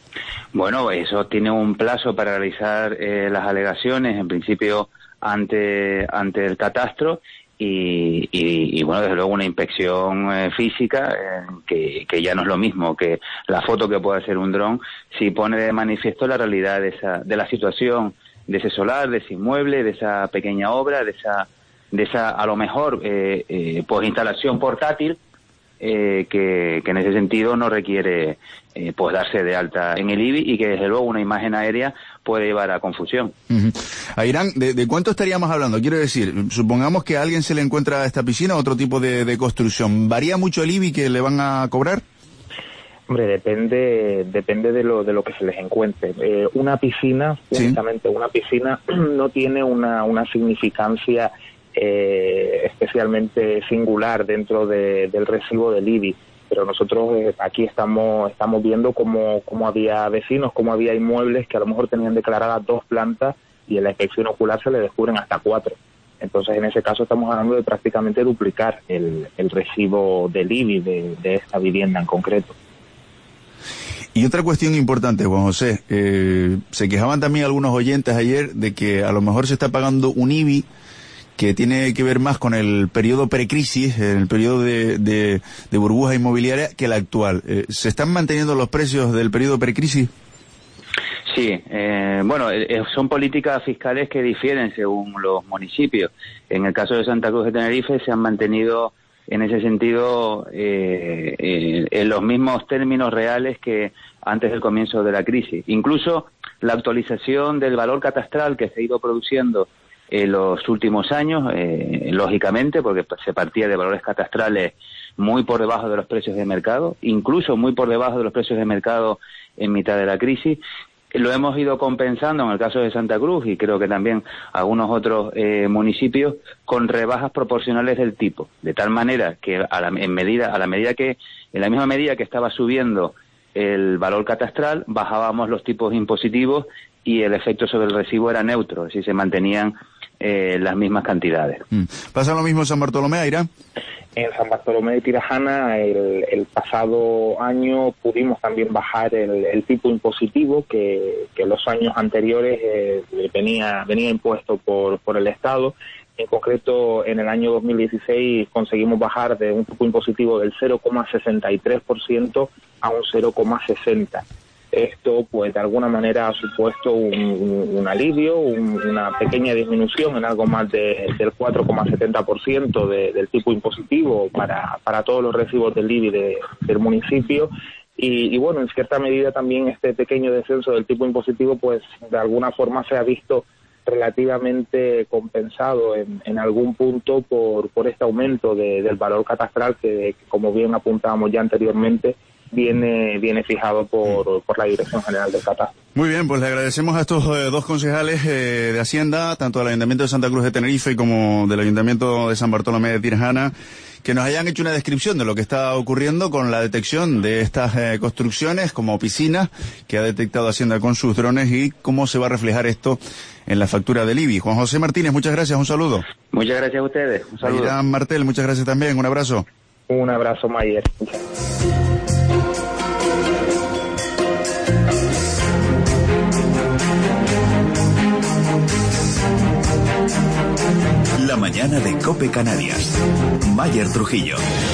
Bueno, eso tiene un plazo para realizar eh, las alegaciones, en principio ante, ante el catastro. Y, y, y bueno, desde luego una inspección eh, física, eh, que, que ya no es lo mismo que la foto que puede hacer un dron, si pone de manifiesto la realidad de esa, de la situación de ese solar, de ese inmueble, de esa pequeña obra, de esa, de esa a lo mejor eh, eh, pues instalación portátil, eh, que, que en ese sentido no requiere eh, pues darse de alta en el I B I y que desde luego una imagen aérea puede llevar a confusión. Uh-huh. Airán, ¿de, ¿de cuánto estaríamos hablando? Quiero decir, supongamos que a alguien se le encuentra esta piscina, otro tipo de, de construcción. ¿Varía mucho el I B I que le van a cobrar? Hombre, depende depende de lo de lo que se les encuentre. Eh, una piscina, ¿sí? Únicamente una piscina, no tiene una, una significancia eh, especialmente singular dentro de, del recibo del I B I. Pero nosotros eh, aquí estamos estamos viendo cómo, cómo había vecinos, cómo había inmuebles que a lo mejor tenían declaradas dos plantas y en la inspección ocular se le descubren hasta cuatro. Entonces, en ese caso estamos hablando de prácticamente duplicar el, el recibo del I B I de, de esta vivienda en concreto. Y otra cuestión importante, Juan José, eh, se quejaban también algunos oyentes ayer de que a lo mejor se está pagando un I B I que tiene que ver más con el periodo precrisis, el periodo de, de, de burbuja inmobiliaria, que el actual. Eh, ¿Se están manteniendo los precios del periodo precrisis? Sí, eh, bueno, eh, son políticas fiscales que difieren según los municipios. En el caso de Santa Cruz de Tenerife se han mantenido en ese sentido eh, eh, en los mismos términos reales que antes del comienzo de la crisis. Incluso la actualización del valor catastral que se ha ido produciendo en los últimos años, eh, lógicamente, porque se partía de valores catastrales muy por debajo de los precios de mercado, incluso muy por debajo de los precios de mercado en mitad de la crisis. Lo hemos ido compensando en el caso de Santa Cruz y creo que también algunos otros eh, municipios con rebajas proporcionales del tipo, de tal manera que a la, en medida, a la medida que, en la misma medida que estaba subiendo el valor catastral, bajábamos los tipos impositivos y el efecto sobre el recibo era neutro, es decir, se mantenían eh, las mismas cantidades. Mm. ¿Pasa lo mismo en San Bartolomé, Aira? En San Bartolomé de Tirajana el, el pasado año pudimos también bajar el, el tipo impositivo que, que los años anteriores eh, venía venía impuesto por, por el Estado. En concreto, en el año dos mil dieciséis conseguimos bajar de un tipo impositivo del cero coma sesenta y tres por ciento a un cero coma sesenta por ciento. Esto, pues, de alguna manera ha supuesto un, un, un alivio, un, una pequeña disminución en algo más de, del cuatro coma setenta por ciento de, del tipo impositivo para, para todos los recibos del I B I de, del municipio. Y, y, bueno, en cierta medida también este pequeño descenso del tipo impositivo, pues, de alguna forma se ha visto relativamente compensado en, en algún punto por, por este aumento de, del valor catastral que, como bien apuntábamos ya anteriormente, viene viene fijado por, por la Dirección General del Catastro. Muy bien, pues le agradecemos a estos eh, dos concejales eh, de Hacienda, tanto del Ayuntamiento de Santa Cruz de Tenerife como del Ayuntamiento de San Bartolomé de Tirajana, que nos hayan hecho una descripción de lo que está ocurriendo con la detección de estas eh, construcciones como piscinas que ha detectado Hacienda con sus drones y cómo se va a reflejar esto en la factura del I B I. Juan José Martínez, muchas gracias, un saludo. Muchas gracias a ustedes, un saludo. Irán Martel, muchas gracias también, un abrazo. Un abrazo, Mayer. La mañana de COPE Canarias. Mayer Trujillo.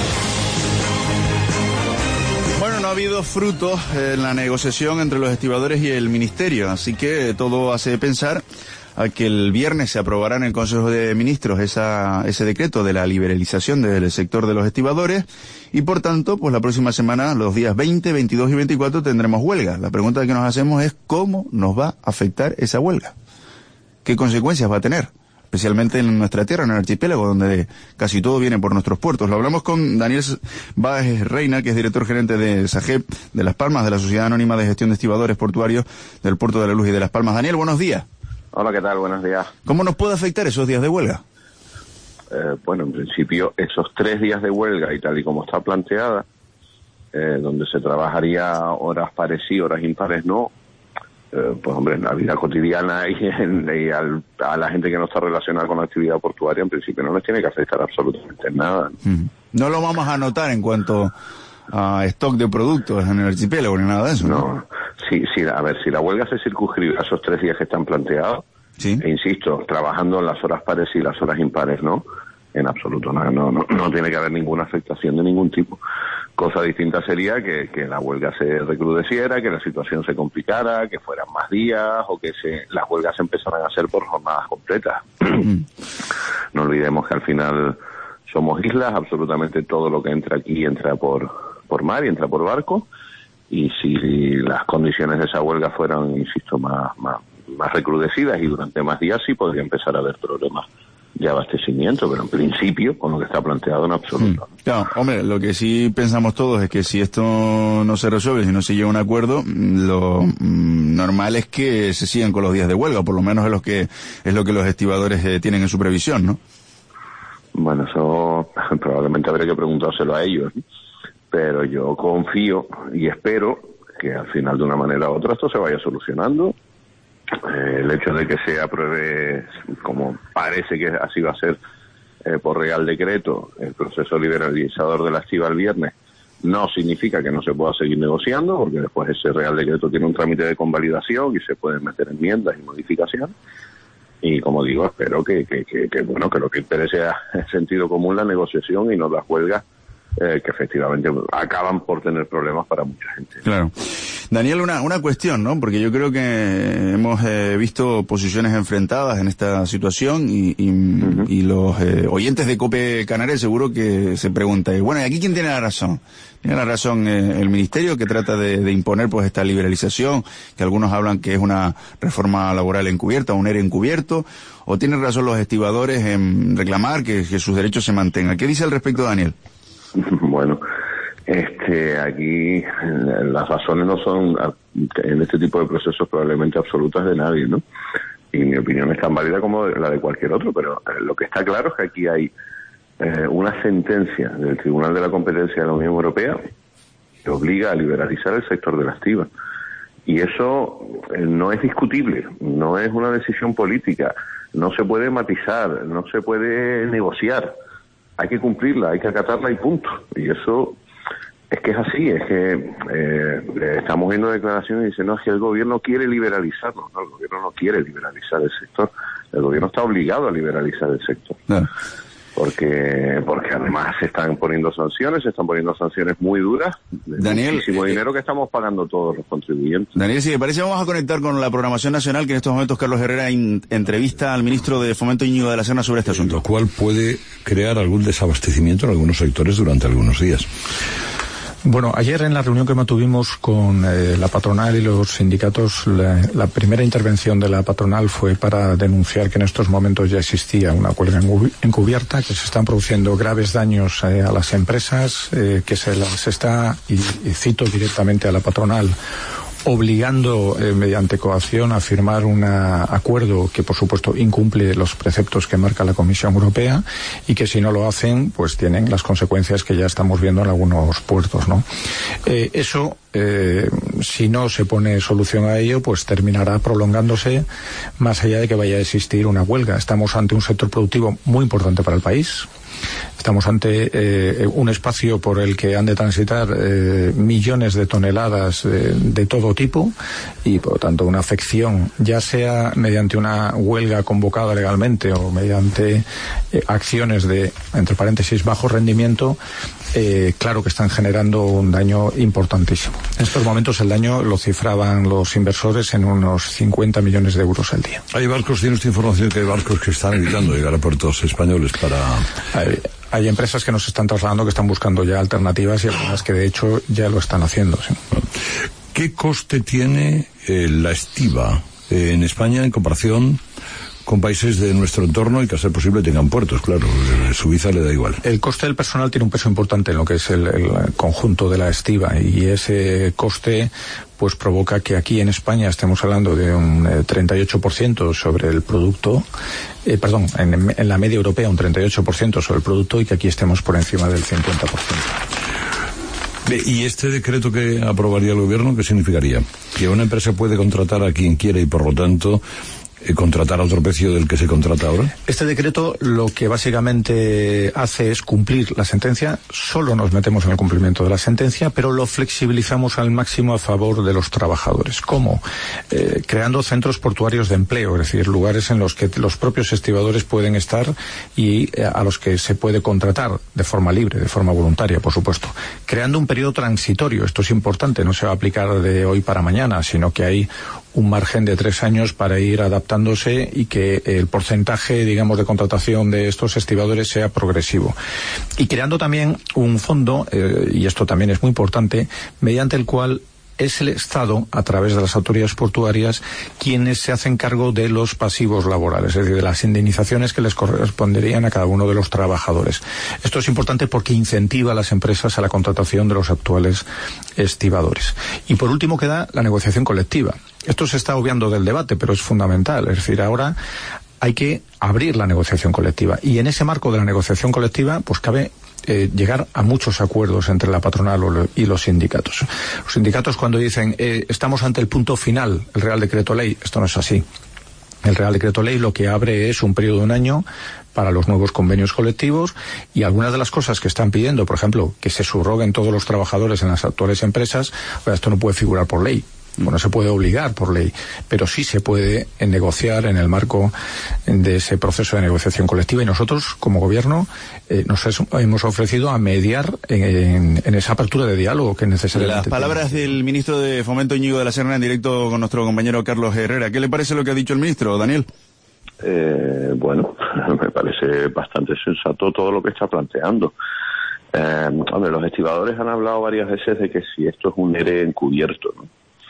Bueno, no ha habido frutos en la negociación entre los estibadores y el Ministerio, así que todo hace pensar a que el viernes se aprobará en el Consejo de Ministros esa, ese decreto de la liberalización del sector de los estibadores y por tanto, pues la próxima semana, los días veinte, veintidós y veinticuatro tendremos huelga. La pregunta que nos hacemos es ¿cómo nos va a afectar esa huelga? ¿Qué consecuencias va a tener? Especialmente en nuestra tierra, en el archipiélago, donde casi todo viene por nuestros puertos. Lo hablamos con Daniel Báez Reina, que es director gerente de SAGEP de Las Palmas, de la Sociedad Anónima de Gestión de Estibadores Portuarios del Puerto de la Luz y de Las Palmas. Daniel, buenos días. Hola, ¿qué tal? Buenos días. ¿Cómo nos puede afectar esos días de huelga? Eh, bueno, en principio, esos tres días de huelga y tal y como está planteada, eh, donde se trabajaría horas pares sí, horas impares no, eh, pues hombre, en la vida cotidiana y, en, y al, a la gente que no está relacionada con la actividad portuaria, en principio no les tiene que afectar absolutamente nada. Mm. No lo vamos a notar en cuanto a stock de productos en el archipiélago ni nada de eso, ¿no? No, sí, sí, a ver, si la huelga se circunscribe a esos tres días que están planteados, ¿sí? E insisto, trabajando en las horas pares y las horas impares, ¿no? En absoluto, no, no, no, no tiene que haber ninguna afectación de ningún tipo. Cosa distinta sería que, que la huelga se recrudeciera, que la situación se complicara, que fueran más días o que se, las huelgas se empezaran a hacer por jornadas completas. No olvidemos que al final somos islas, absolutamente todo lo que entra aquí entra por, por mar y entra por barco, y si las condiciones de esa huelga fueran, insisto, más, más, más recrudecidas y durante más días, sí podría empezar a haber problemas de abastecimiento, pero en principio, con lo que está planteado, en absoluto. Mm. Claro, hombre, lo que sí pensamos todos es que si esto no se resuelve, si no se llega a un acuerdo, lo mm, normal es que se sigan con los días de huelga, o por lo menos es lo que es lo que los estibadores eh, tienen en su previsión, ¿no? Bueno, eso probablemente habría que preguntárselo a ellos, ¿no? Pero yo confío y espero que al final, de una manera u otra, esto se vaya solucionando. Eh, el hecho de que se apruebe, como parece que así va a ser, eh, por Real Decreto, el proceso liberalizador de la estiba el viernes, no significa que no se pueda seguir negociando, porque después ese Real Decreto tiene un trámite de convalidación y se pueden meter enmiendas y modificaciones. Y como digo, espero que, que, que, que bueno, que lo que interese sea el sentido común, la negociación y no las huelgas, eh, que efectivamente acaban por tener problemas para mucha gente. Claro. Daniel, una, una cuestión, ¿no? Porque yo creo que hemos eh, visto posiciones enfrentadas en esta situación y, y, uh-huh. y los eh, oyentes de COPE Canarias seguro que se preguntan, bueno, ¿y aquí quién tiene la razón? Tiene la razón eh, el Ministerio, que trata de, de imponer pues esta liberalización, que algunos hablan que es una reforma laboral encubierta, un E R E encubierto, o tienen razón los estibadores en reclamar que, que sus derechos se mantengan. ¿Qué dice al respecto, Daniel? Bueno, este, aquí las razones no son, en este tipo de procesos, probablemente absolutas de nadie, ¿no? Y mi opinión es tan válida como la de cualquier otro, pero lo que está claro es que aquí hay eh, una sentencia del Tribunal de la Competencia de la Unión Europea que obliga a liberalizar el sector de la estiba. Y eso eh, no es discutible, no es una decisión política, no se puede matizar, no se puede negociar. Hay que cumplirla, hay que acatarla y punto. Y eso es que es así, es que eh, estamos viendo declaraciones y dicen, no, es que el gobierno quiere liberalizarlo. No, el gobierno no quiere liberalizar el sector. El gobierno está obligado a liberalizar el sector. No. Porque porque además se están poniendo sanciones, se están poniendo sanciones muy duras. Daniel, muchísimo eh, dinero que estamos pagando todos los contribuyentes. Daniel, si me parece, vamos a conectar con la programación nacional, que en estos momentos Carlos Herrera in, entrevista al ministro de Fomento, Íñigo de la Serna, sobre este asunto. Lo cual puede crear algún desabastecimiento en algunos sectores durante algunos días. Bueno, ayer en la reunión que mantuvimos con eh, la patronal y los sindicatos, la, la primera intervención de la patronal fue para denunciar que en estos momentos ya existía una huelga encubierta, que se están produciendo graves daños eh, a las empresas, eh, que se las está, y, y cito directamente a la patronal, obligando eh, mediante coacción a firmar un acuerdo que por supuesto incumple los preceptos que marca la Comisión Europea, y que si no lo hacen pues tienen las consecuencias que ya estamos viendo en algunos puertos, ¿no? Eh, eso eh, si no se pone solución a ello pues terminará prolongándose más allá de que vaya a existir una huelga. Estamos ante un sector productivo muy importante para el país. Estamos ante eh, un espacio por el que han de transitar eh, millones de toneladas eh, de todo tipo, y por lo tanto una afección, ya sea mediante una huelga convocada legalmente o mediante eh, acciones de, entre paréntesis, bajo rendimiento, eh, claro que están generando un daño importantísimo. En estos momentos el daño lo cifraban los inversores en unos cincuenta millones de euros al día. Hay barcos, tiene esta información que hay barcos que están evitando llegar a puertos españoles para... Hay, hay empresas que nos están trasladando, que están buscando ya alternativas, y algunas que de hecho ya lo están haciendo, ¿sí? ¿Qué coste tiene eh, la estiba eh, en España en comparación con países de nuestro entorno y que a ser posible tengan puertos? Claro, Suiza le da igual. El coste del personal tiene un peso importante en lo que es el, el conjunto de la estiba, y ese coste pues provoca que aquí en España estemos hablando de un eh, treinta y ocho por ciento sobre el producto, eh, perdón, en, en la media europea un treinta y ocho por ciento sobre el producto, y que aquí estemos por encima del cincuenta por ciento. ¿Y este decreto que aprobaría el gobierno, qué significaría? Que una empresa puede contratar a quien quiera y por lo tanto contratar a otro precio del que se contrata ahora? Este decreto lo que básicamente hace es cumplir la sentencia. Solo nos metemos en el cumplimiento de la sentencia, pero lo flexibilizamos al máximo a favor de los trabajadores. ¿Cómo? Eh, creando centros portuarios de empleo, es decir, lugares en los que los propios estibadores pueden estar y eh, a los que se puede contratar de forma libre, de forma voluntaria, por supuesto. Creando un periodo transitorio, esto es importante, no se va a aplicar de hoy para mañana, sino que hay un margen de tres años para ir adaptándose y que el porcentaje, digamos, de contratación de estos estibadores sea progresivo. Y creando también un fondo, eh, y esto también es muy importante, mediante el cual es el Estado, a través de las autoridades portuarias, quienes se hacen cargo de los pasivos laborales, es decir, de las indemnizaciones que les corresponderían a cada uno de los trabajadores. Esto es importante porque incentiva a las empresas a la contratación de los actuales estibadores. Y por último queda la negociación colectiva. Esto se está obviando del debate, pero es fundamental. Es decir, ahora hay que abrir la negociación colectiva. Y en ese marco de la negociación colectiva, pues cabe Eh, llegar a muchos acuerdos entre la patronal y los sindicatos. Los sindicatos, cuando dicen eh, estamos ante el punto final, el Real Decreto Ley, esto no es así. El Real Decreto Ley lo que abre es un periodo de un año para los nuevos convenios colectivos, y algunas de las cosas que están pidiendo, por ejemplo, que se subroguen todos los trabajadores en las actuales empresas, pues esto no puede figurar por ley. Bueno, se puede obligar por ley, pero sí se puede negociar en el marco de ese proceso de negociación colectiva, y nosotros, como gobierno, eh, nos hemos ofrecido a mediar en, en esa apertura de diálogo que necesariamente. Las palabras tiene. del ministro de Fomento, Íñigo de la Serna, en directo con nuestro compañero Carlos Herrera. ¿Qué le parece lo que ha dicho el ministro, Daniel? Eh, bueno, me parece bastante sensato todo lo que está planteando. Eh, hombre, los estibadores han hablado varias veces de que si esto es un E R E encubierto, ¿no?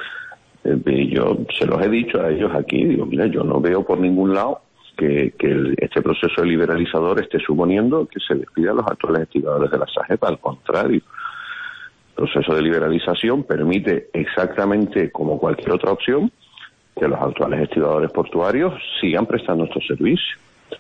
Y yo se los he dicho a ellos aquí, digo, mira, yo no veo por ningún lado que, que el, este proceso liberalizador esté suponiendo que se despida a los actuales estibadores de la SAGEP. Al contrario, el proceso de liberalización permite exactamente como cualquier otra opción que los actuales estibadores portuarios sigan prestando estos servicios.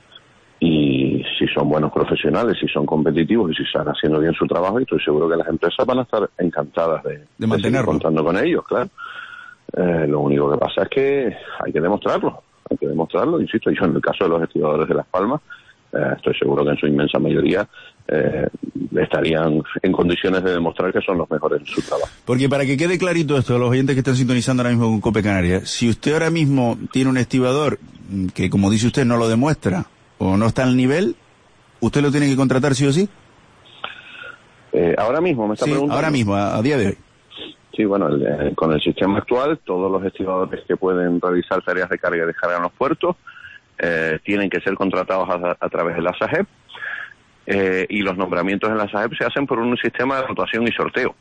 Y si son buenos profesionales, si son competitivos y si están haciendo bien su trabajo, estoy seguro que las empresas van a estar encantadas de, de mantenerlo, de seguir contando con ellos, claro. Eh, lo único que pasa es que hay que demostrarlo, hay que demostrarlo, insisto, yo en el caso de los estibadores de Las Palmas, eh, estoy seguro que en su inmensa mayoría eh, estarían en condiciones de demostrar que son los mejores en su trabajo. Porque para que quede clarito esto, a los oyentes que están sintonizando ahora mismo con COPE Canarias, si usted ahora mismo tiene un estibador que, como dice usted, no lo demuestra o no está al nivel, ¿usted lo tiene que contratar sí o sí? Eh, ahora mismo, me está sí, preguntando. ahora mismo, a, a día de hoy. Sí, bueno, el, eh, con el sistema actual, todos los estibadores que pueden realizar tareas de carga y descarga en los puertos eh, tienen que ser contratados a, a través de la SAGEP, eh, y los nombramientos en la SAGEP se hacen por un sistema de rotación y sorteo.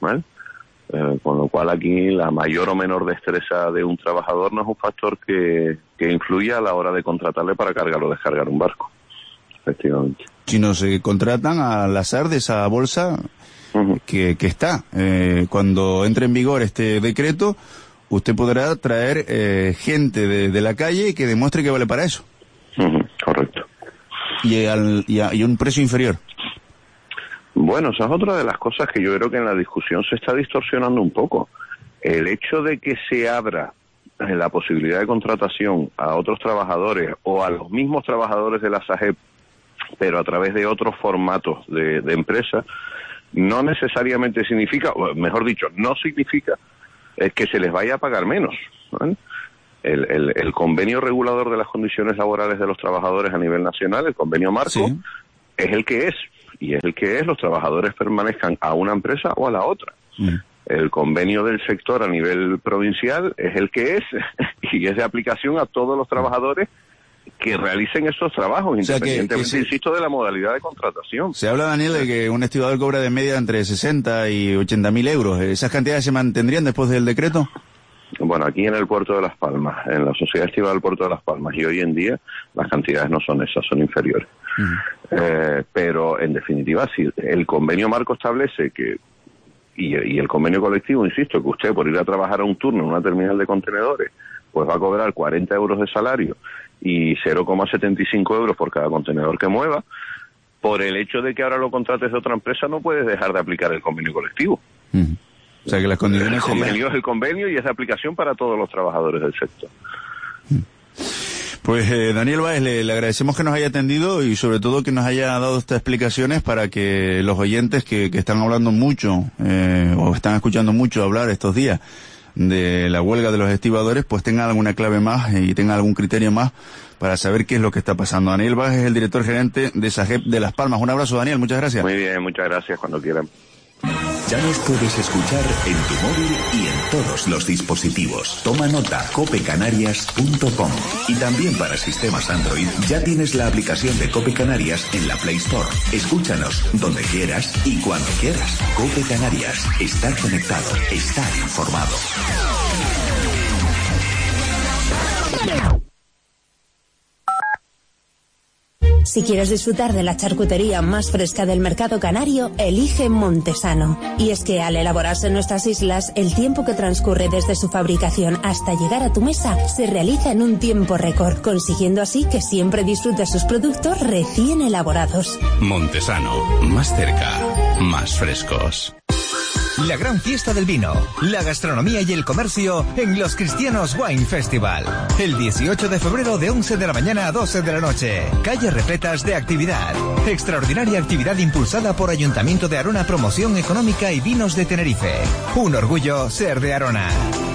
¿vale? Eh, con lo cual aquí la mayor o menor destreza de un trabajador no es un factor que, que influya a la hora de contratarle para cargar o descargar un barco, efectivamente. Si nos eh, contratan al azar de esa bolsa uh-huh. que, que está, eh, cuando entre en vigor este decreto, usted podrá traer eh, gente de, de la calle que demuestre que vale para eso. Uh-huh. Correcto. Y, al, y, a, y un precio inferior. Bueno, esa es otra de las cosas que yo creo que en la discusión se está distorsionando un poco. El hecho de que se abra la posibilidad de contratación a otros trabajadores o a los mismos trabajadores de la S A G E P, pero a través de otros formatos de, de empresa, no necesariamente significa, o mejor dicho, no significa eh, que se les vaya a pagar menos, ¿vale? El, el, el convenio regulador de las condiciones laborales de los trabajadores a nivel nacional, el convenio marco, sí. es el que es. Y es el que es, los trabajadores permanezcan a una empresa o a la otra. Mm. El convenio del sector a nivel provincial es el que es, y es de aplicación a todos los trabajadores que realicen esos trabajos, o sea, independientemente, que, que se, insisto, de la modalidad de contratación. Se habla, Daniel, de que un estibador cobra de media entre sesenta y ochenta mil euros. ¿Esas cantidades se mantendrían después del decreto? Bueno, aquí en el Puerto de Las Palmas, en la Sociedad Estibador del Puerto de Las Palmas, y hoy en día las cantidades no son esas, son inferiores. Uh-huh. Eh, pero, en definitiva, si el convenio marco establece que, y, y el convenio colectivo, insisto, que usted por ir a trabajar a un turno en una terminal de contenedores, pues va a cobrar cuarenta euros de salario y cero coma setenta y cinco euros por cada contenedor que mueva, por el hecho de que ahora lo contrates de otra empresa no puedes dejar de aplicar el convenio colectivo. Uh-huh. O sea que las condiciones el convenio serían... es el convenio y es de aplicación para todos los trabajadores del sector. Pues eh, Daniel Báez, le, le agradecemos que nos haya atendido y sobre todo que nos haya dado estas explicaciones para que los oyentes que, que están hablando mucho eh, o están escuchando mucho hablar estos días de la huelga de los estibadores, pues tengan alguna clave más y tengan algún criterio más para saber qué es lo que está pasando. Daniel Báez es el director gerente de S A G E P de Las Palmas. Un abrazo, Daniel, muchas gracias. Muy bien, muchas gracias, cuando quieran. Ya nos puedes escuchar en tu móvil y en todos los dispositivos. Toma nota, cope canarias punto com. Y también para sistemas Android ya tienes la aplicación de Cope Canarias en la Play Store. Escúchanos donde quieras y cuando quieras. Cope Canarias. Estar conectado. Estar informado. Si quieres disfrutar de la charcutería más fresca del mercado canario, elige Montesano. Y es que al elaborarse en nuestras islas, el tiempo que transcurre desde su fabricación hasta llegar a tu mesa se realiza en un tiempo récord, consiguiendo así que siempre disfrutes sus productos recién elaborados. Montesano, más cerca, más frescos. La gran fiesta del vino, la gastronomía y el comercio en Los Cristianos Wine Festival. El dieciocho de febrero de once de la mañana a doce de la noche. Calles repletas de actividad. Extraordinaria actividad impulsada por Ayuntamiento de Arona, Promoción Económica y Vinos de Tenerife. Un orgullo ser de Arona.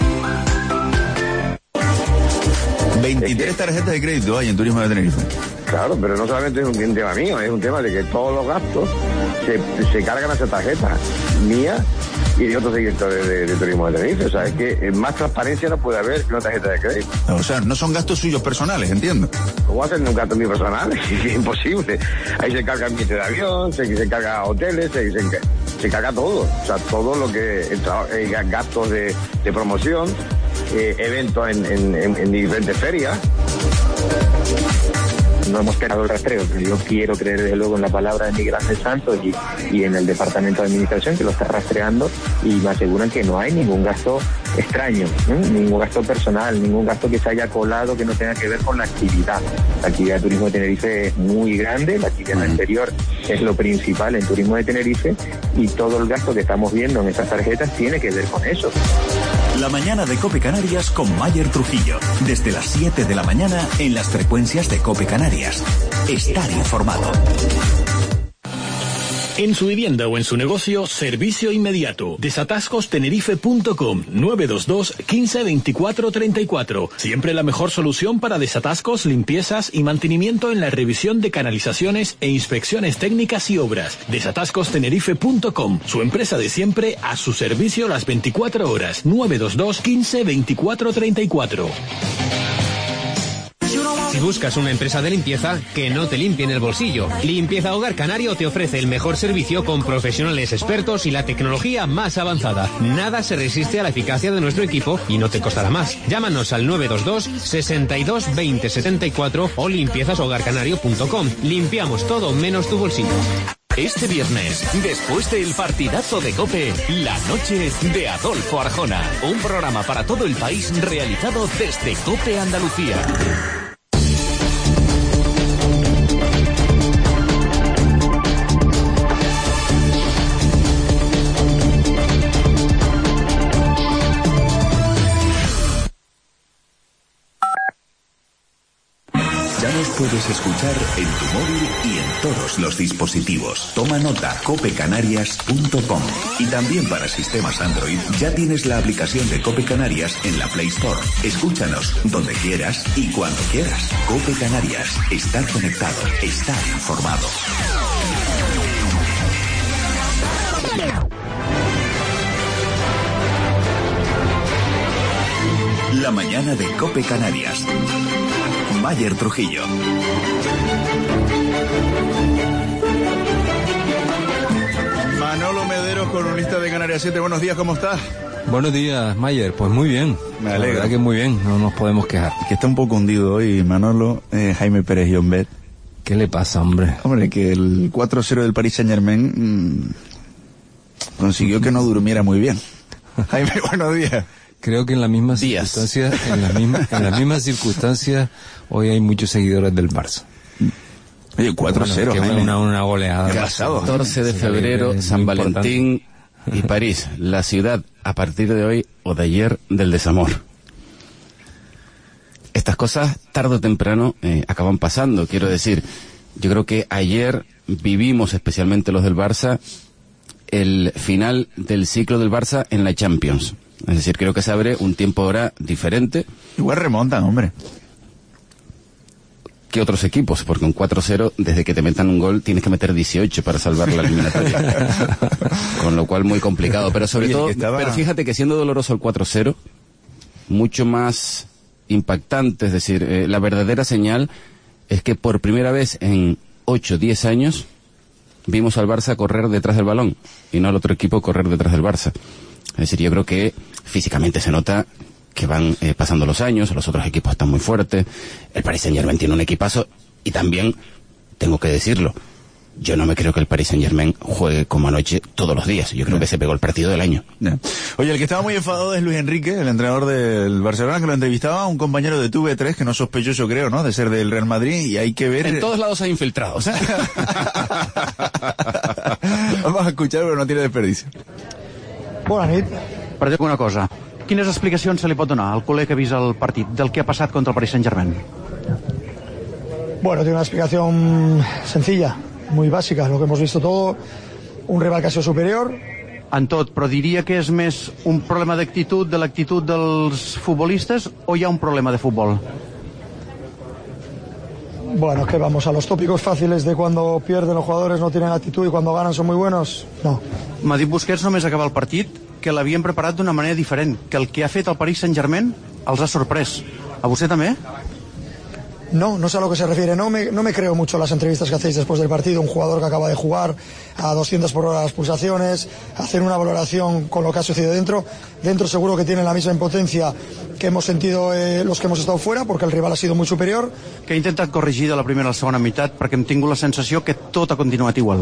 veintitrés tarjetas de crédito hay en Turismo de Tenerife. Claro, pero no solamente es un tema mío, es un tema de que todos los gastos se, se cargan a esa tarjeta mía y de otros sectores de, de, de Turismo de Tenerife. O sea, es que más transparencia no puede haber que una tarjeta de crédito. O sea, no son gastos suyos personales, entiendo. ¿Cómo hacen un gasto mío personal? Es imposible. Ahí se carga el billete de avión, se, se carga hoteles, se, se, se carga todo. O sea, todo lo que... Eh, gastos de, de promoción, eh, eventos en, en, en, en diferentes ferias. No hemos creado el rastreo, pero yo quiero creer desde luego en la palabra de Miguel Ángel Santos y, y en el Departamento de Administración que lo está rastreando y me aseguran que no hay ningún gasto extraño, ¿eh? Ningún gasto personal, ningún gasto que se haya colado que no tenga que ver con la actividad. La actividad de Turismo de Tenerife es muy grande, la actividad exterior es lo principal en Turismo de Tenerife y todo el gasto que estamos viendo en esas tarjetas tiene que ver con eso. La mañana de Cope Canarias con Mayer Trujillo. Desde las siete de la mañana en las frecuencias de Cope Canarias. Estar informado. En su vivienda o en su negocio, servicio inmediato. Desatascos tenerife punto com nueve dos dos, quince, veinticuatro, treinta y cuatro. Siempre la mejor solución para desatascos, limpiezas y mantenimiento en la revisión de canalizaciones e inspecciones técnicas y obras. Desatascos tenerife punto com. Su empresa de siempre a su servicio las veinticuatro horas. nueve dos dos, quince, veinticuatro, treinta y cuatro. Si buscas una empresa de limpieza, que no te limpien el bolsillo. Limpieza Hogar Canario te ofrece el mejor servicio con profesionales expertos y la tecnología más avanzada. Nada se resiste a la eficacia de nuestro equipo y no te costará más. Llámanos al nueve dos dos, sesenta y dos, veinte, setenta y cuatro o limpiezas hogar canario punto com. Limpiamos todo menos tu bolsillo. Este viernes, después del partidazo de COPE, la noche de Adolfo Arjona. Un programa para todo el país realizado desde COPE Andalucía. Ya nos puedes escuchar en tu móvil y en todos los dispositivos. Toma nota, cope canarias punto com. Y también para sistemas Android ya tienes la aplicación de Cope Canarias en la Play Store. Escúchanos donde quieras y cuando quieras. Cope Canarias. Estar conectado. Estar informado. La mañana de Cope Canarias. Mayer Trujillo. Manolo Mederos, columnista de Canarias siete. Buenos días, ¿cómo estás? Buenos días, Mayer. Pues muy bien. Me alegro. La verdad que muy bien, no nos podemos quejar. Que está un poco hundido hoy, Manolo, eh, Jaime Pérez Llombet. ¿Qué le pasa, hombre? Hombre, que el cuatro cero del Paris Saint-Germain mmm, consiguió que no durmiera muy bien. Jaime, buenos días. Creo que en las mismas circunstancias, en las mismas, en las mismas circunstancias, hoy hay muchos seguidores del Barça. Oye, cuatro cero, bueno, que una, una goleada. catorce de febrero, San Valentín y París, la ciudad a partir de hoy o de ayer del desamor. Estas cosas tarde o temprano eh, acaban pasando, quiero decir, yo creo que ayer vivimos, especialmente los del Barça, el final del ciclo del Barça en la Champions. Es decir, creo que se abre un tiempo ahora diferente. Igual remontan, hombre. Que otros equipos, porque un cuatro cero, desde que te metan un gol, tienes que meter dieciocho para salvar la eliminatoria. Con lo cual muy complicado. Pero sobre Oye, todo, estaba... pero fíjate que siendo doloroso el cuatro cero, mucho más impactante, es decir, eh, la verdadera señal es que por primera vez en ocho, diez años vimos al Barça correr detrás del balón y no al otro equipo correr detrás del Barça. Es decir, yo creo que físicamente se nota que van eh, pasando los años, los otros equipos están muy fuertes, el Paris Saint-Germain tiene un equipazo y también, tengo que decirlo, yo no me creo que el Paris Saint-Germain juegue como anoche todos los días, yo creo no. que se pegó el partido del año. No. Oye, el que estaba muy enfadado es Luis Enrique, el entrenador del Barcelona, que lo entrevistaba, un compañero de T V tres, que no sospechoso creo, ¿no?, de ser del Real Madrid, y hay que ver... En todos lados hay infiltrados. Vamos a escuchar, pero no tiene desperdicio. Bona nit. Per dir una cosa, quines explicacions se li pot donar al culer que ha vist el partit del que ha passat contra el Paris Saint-Germain? Bueno, tiene una explicación sencilla, muy básica, lo que hemos visto todo, un rival que ha sido superior. En tot, però diria que és més un problema d'actitud, de l'actitud dels futbolistes, o hi ha un problema de futbol? Bueno, que vamos a los tópicos fáciles de cuando pierden los jugadores no tienen actitud y cuando ganan son muy buenos, no. M'ha dit Busquets només acabar el partit que l'havien preparat d'una manera diferent, que el que ha fet el Paris Saint-Germain els ha sorprès. A vostè també? No, no sé a lo que se refiere. No me, no me creo mucho las entrevistas que hacéis después del partido. Un jugador que acaba de jugar a doscientas por hora las pulsaciones, hacer una valoración con lo que ha sucedido dentro. Dentro seguro que tienen la misma impotencia que hemos sentido eh, los que hemos estado fuera, porque el rival ha sido muy superior. Que he intentat corregir de la primera a la segona meitat perquè hem tingut la sensació que tot ha continuat igual.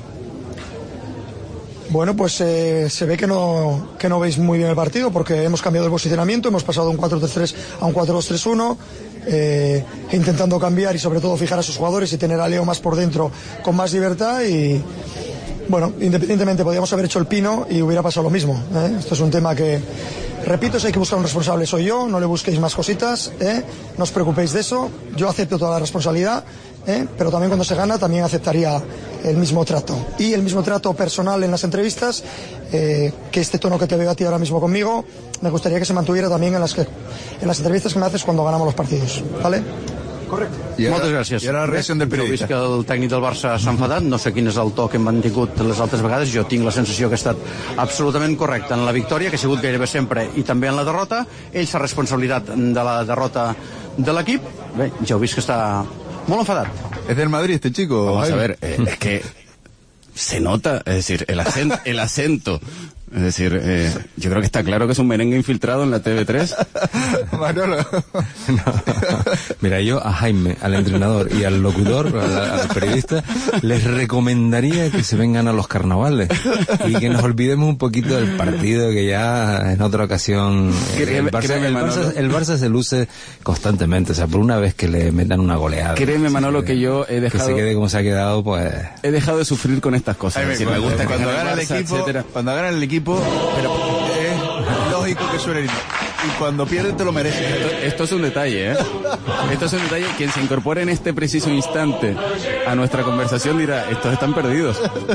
Bueno, pues eh, se ve que no, que no veis muy bien el partido, porque hemos cambiado el posicionamiento, hemos pasado de un cuatro tres tres a un cuatro dos tres uno, eh, intentando cambiar y sobre todo fijar a sus jugadores y tener a Leo más por dentro con más libertad y, bueno, independientemente podíamos haber hecho el pino y hubiera pasado lo mismo, ¿eh? Esto es un tema que, repito, si hay que buscar un responsable soy yo, no le busquéis más cositas, ¿eh? No os preocupéis de eso, yo acepto toda la responsabilidad. ¿Eh? Pero también cuando se gana también aceptaría el mismo trato y el mismo trato personal en las entrevistas, eh, que este tono que te veo a ti ahora mismo conmigo me gustaría que se mantuviera también en las, que, en las entrevistas que me haces cuando ganamos los partidos, ¿vale? Correcte. Ara, moltes gràcies. I ara la reacció del periodista. Jo he vist que el tècnic del Barça s'ha enfadat, no sé quin és el to que hem mantingut les altres vegades, jo tinc la sensació que ha estat absolutament correcte en la victòria, que ha sigut gairebé sempre, i també en la derrota. Ell s'ha responsabilitat de la derrota de l'equip, Bé, ja heu vist que està molt enfadat. Es del Madrid este chico. Vamos Jaime. a ver, eh, es que se nota, es decir, el acento, el acento. Es decir, eh, yo creo que está claro que es un merengue infiltrado en la T V tres. Manolo. No. Mira, yo a Jaime, al entrenador y al locutor, al, al periodista, les recomendaría que se vengan a los carnavales y que nos olvidemos un poquito del partido, que ya en otra ocasión Créeme, el, Barça, créeme, el, Barça, el Barça se luce constantemente, o sea, por una vez que le metan una goleada. Créeme, Manolo, que yo he dejado... Que se quede como se ha quedado, pues... He dejado de sufrir con estas cosas. Jaime, es decir, cuando, me gusta cuando que gana el Barça, equipo, etcétera. cuando gana el equipo, pero es lógico que suene el himno. Y cuando pierde te lo mereces. Esto, esto es un detalle, ¿eh? Esto es un detalle. Quien se incorpore en este preciso instante a nuestra conversación dirá, estos están perdidos.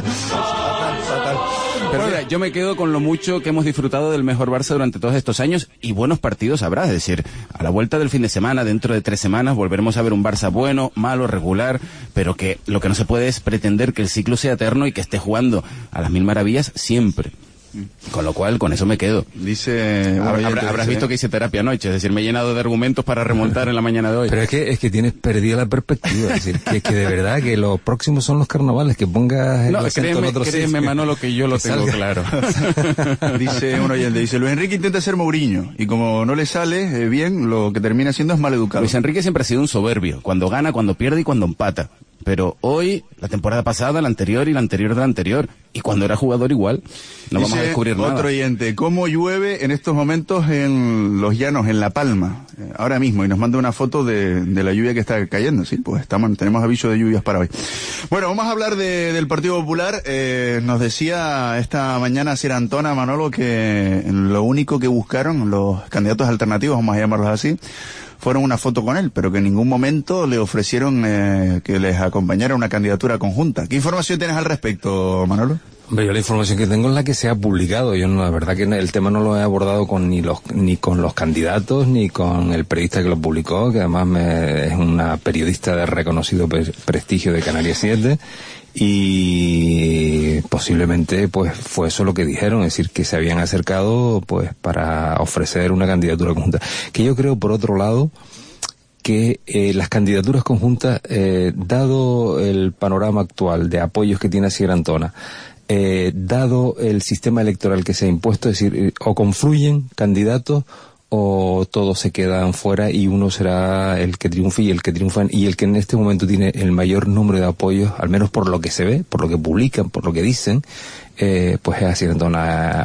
Pero mira, yo me quedo con lo mucho que hemos disfrutado del mejor Barça durante todos estos años y buenos partidos habrá. Es decir, a la vuelta del fin de semana, dentro de tres semanas, volveremos a ver un Barça bueno, malo, regular, pero que lo que no se puede es pretender que el ciclo sea eterno y que esté jugando a las mil maravillas siempre. Con lo cual, con eso me quedo. Dice... Habrá, habrá, habrás visto que hice terapia anoche, es decir, me he llenado de argumentos para remontar en la mañana de hoy. Pero es que es que tienes perdida la perspectiva, es decir, que, que de verdad que los próximos son los carnavales, que pongas el no, acento créeme, en otro créeme, sitio. Manolo, que yo lo Que tengo salga. claro. Dice un oyente, dice, Luis Enrique intenta ser Mourinho y como no le sale eh, bien, lo que termina siendo es maleducado. Luis Enrique siempre ha sido un soberbio, cuando gana, cuando pierde y cuando empata. Pero hoy, la temporada pasada, la anterior y la anterior de la anterior, y cuando era jugador igual, no Dice vamos a descubrir nada. Otro oyente, ¿cómo llueve en estos momentos en los llanos, en La Palma? Eh, ahora mismo, y nos manda una foto de, de la lluvia que está cayendo. Sí, pues estamos, tenemos aviso de lluvias para hoy. Bueno, vamos a hablar de, del Partido Popular. Eh, nos decía esta mañana Sir Antona, Manolo, que lo único que buscaron los candidatos alternativos, vamos a llamarlos así, fueron una foto con él, pero que en ningún momento le ofrecieron eh, que les acompañara una candidatura conjunta. ¿Qué información tienes al respecto, Manolo? Hombre, yo la información que tengo es la que se ha publicado. Yo, no, la verdad que el tema no lo he abordado con ni los ni con los candidatos ni con el periodista que lo publicó, que además me, es una periodista de reconocido pre- prestigio de Canarias siete. Y posiblemente pues fue eso lo que dijeron, es decir, que se habían acercado pues para ofrecer una candidatura conjunta. Que yo creo, por otro lado, que eh, las candidaturas conjuntas, eh, dado el panorama actual de apoyos que tiene Sir Antona, eh, dado el sistema electoral que se ha impuesto, es decir, eh, o confluyen candidatos o todos se quedan fuera y uno será el que triunfe y el que triunfa y el que en este momento tiene el mayor número de apoyos, al menos por lo que se ve, por lo que publican, por lo que dicen, eh, pues es así. Entonces,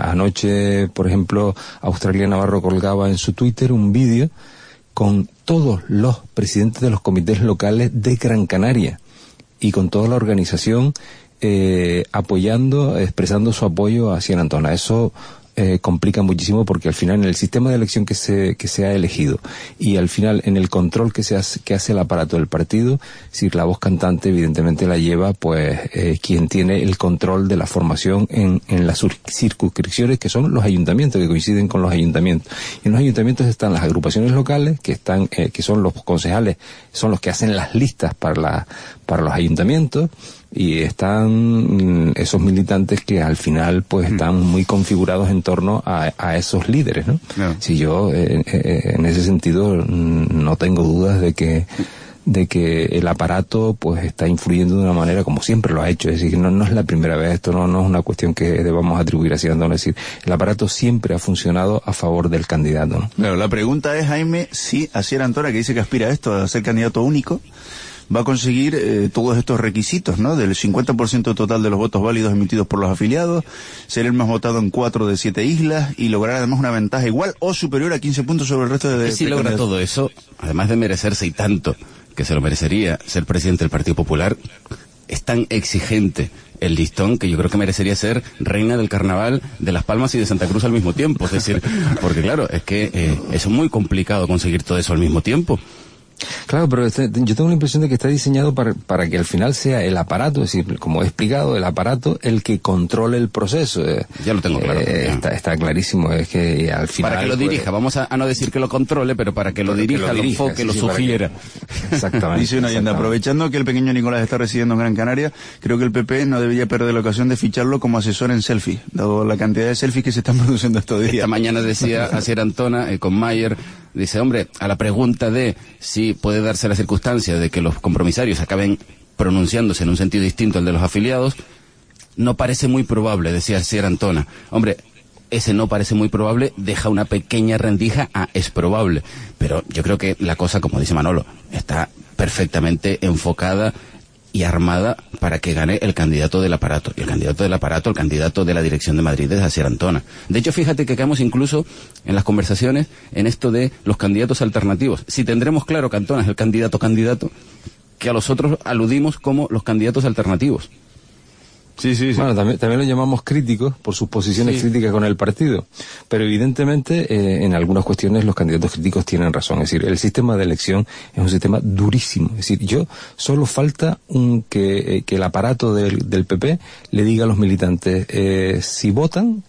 anoche, por ejemplo, Australia Navarro colgaba en su Twitter un vídeo con todos los presidentes de los comités locales de Gran Canaria y con toda la organización eh, apoyando, expresando su apoyo a Sir Antona. Eso Eh, complica muchísimo porque al final en el sistema de elección que se que se ha elegido y al final en el control que se hace, que hace el aparato del partido, si la voz cantante evidentemente la lleva pues eh, quien tiene el control de la formación en, en las circunscripciones, que son los ayuntamientos, que coinciden con los ayuntamientos. Y en los ayuntamientos están las agrupaciones locales, que están eh, que son los concejales, son los que hacen las listas para la para los ayuntamientos, y están esos militantes que al final pues están muy configurados en torno a, a esos líderes, ¿no? No. Si yo eh, eh, en ese sentido no tengo dudas de que de que el aparato pues está influyendo de una manera como siempre lo ha hecho, es decir, no, no es la primera vez, esto no, no es una cuestión que debamos atribuir a Sir Antona, es decir, el aparato siempre ha funcionado a favor del candidato, ¿no? Claro, la pregunta es, Jaime, si a Sir Antona, que dice que aspira a esto, a ser candidato único, va a conseguir eh, todos estos requisitos, ¿no? Del cincuenta por ciento total de los votos válidos emitidos por los afiliados, ser el más votado en cuatro de siete islas y lograr además una ventaja igual o superior a quince puntos sobre el resto de... Y si logra todo eso, además de merecerse y tanto, que se lo merecería ser presidente del Partido Popular, es tan exigente el listón que yo creo que merecería ser reina del carnaval de Las Palmas y de Santa Cruz al mismo tiempo. Es decir, porque claro, es que eh, es muy complicado conseguir todo eso al mismo tiempo. Claro, pero este, yo tengo la impresión de que está diseñado para, para que al final sea el aparato, es decir, como he explicado, el aparato el que controle el proceso. Ya lo tengo claro. Eh, está, está clarísimo, es que al final... Para que lo dirija, pues, vamos a, a no decir que lo controle, pero para que lo dirija, que lo, dirija, lo enfoque, sí, lo sí, sugiera. Que... Exactamente. Dice una oyente, aprovechando que el pequeño Nicolás está residiendo en Gran Canaria, creo que el P P no debería perder la ocasión de ficharlo como asesor en selfie, dado la cantidad de selfies que se están produciendo estos días. Esta mañana decía a Sir Antona, eh, con Mayer, dice, hombre, a la pregunta de si puede darse la circunstancia de que los compromisarios acaben pronunciándose en un sentido distinto al de los afiliados, no parece muy probable, decía Asier Antona. Hombre, ese no parece muy probable deja una pequeña rendija a es probable, pero yo creo que la cosa, como dice Manolo, está perfectamente enfocada y armada para que gane el candidato del aparato. Y el candidato del aparato, el candidato de la dirección de Madrid es Asier Antona. De hecho, fíjate que quedamos incluso en las conversaciones en esto de los candidatos alternativos. Si tendremos claro que Antona es el candidato candidato, que a los otros aludimos como los candidatos alternativos. Sí, sí, sí. Bueno, también, también lo llamamos críticos por sus posiciones sí. críticas con el partido. Pero evidentemente, eh, en algunas cuestiones los candidatos críticos tienen razón. Es decir, el sistema de elección es un sistema durísimo. Es decir, yo, solo falta un que, eh, que el aparato del, del P P le diga a los militantes, eh, si votan,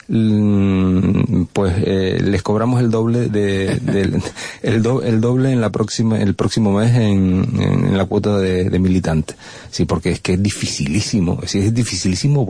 pues eh, les cobramos el doble de, de el, do, el doble en la próxima el próximo mes en, en la cuota de, de militantes. Sí, porque es que es dificilísimo, es decir, es dificilísimo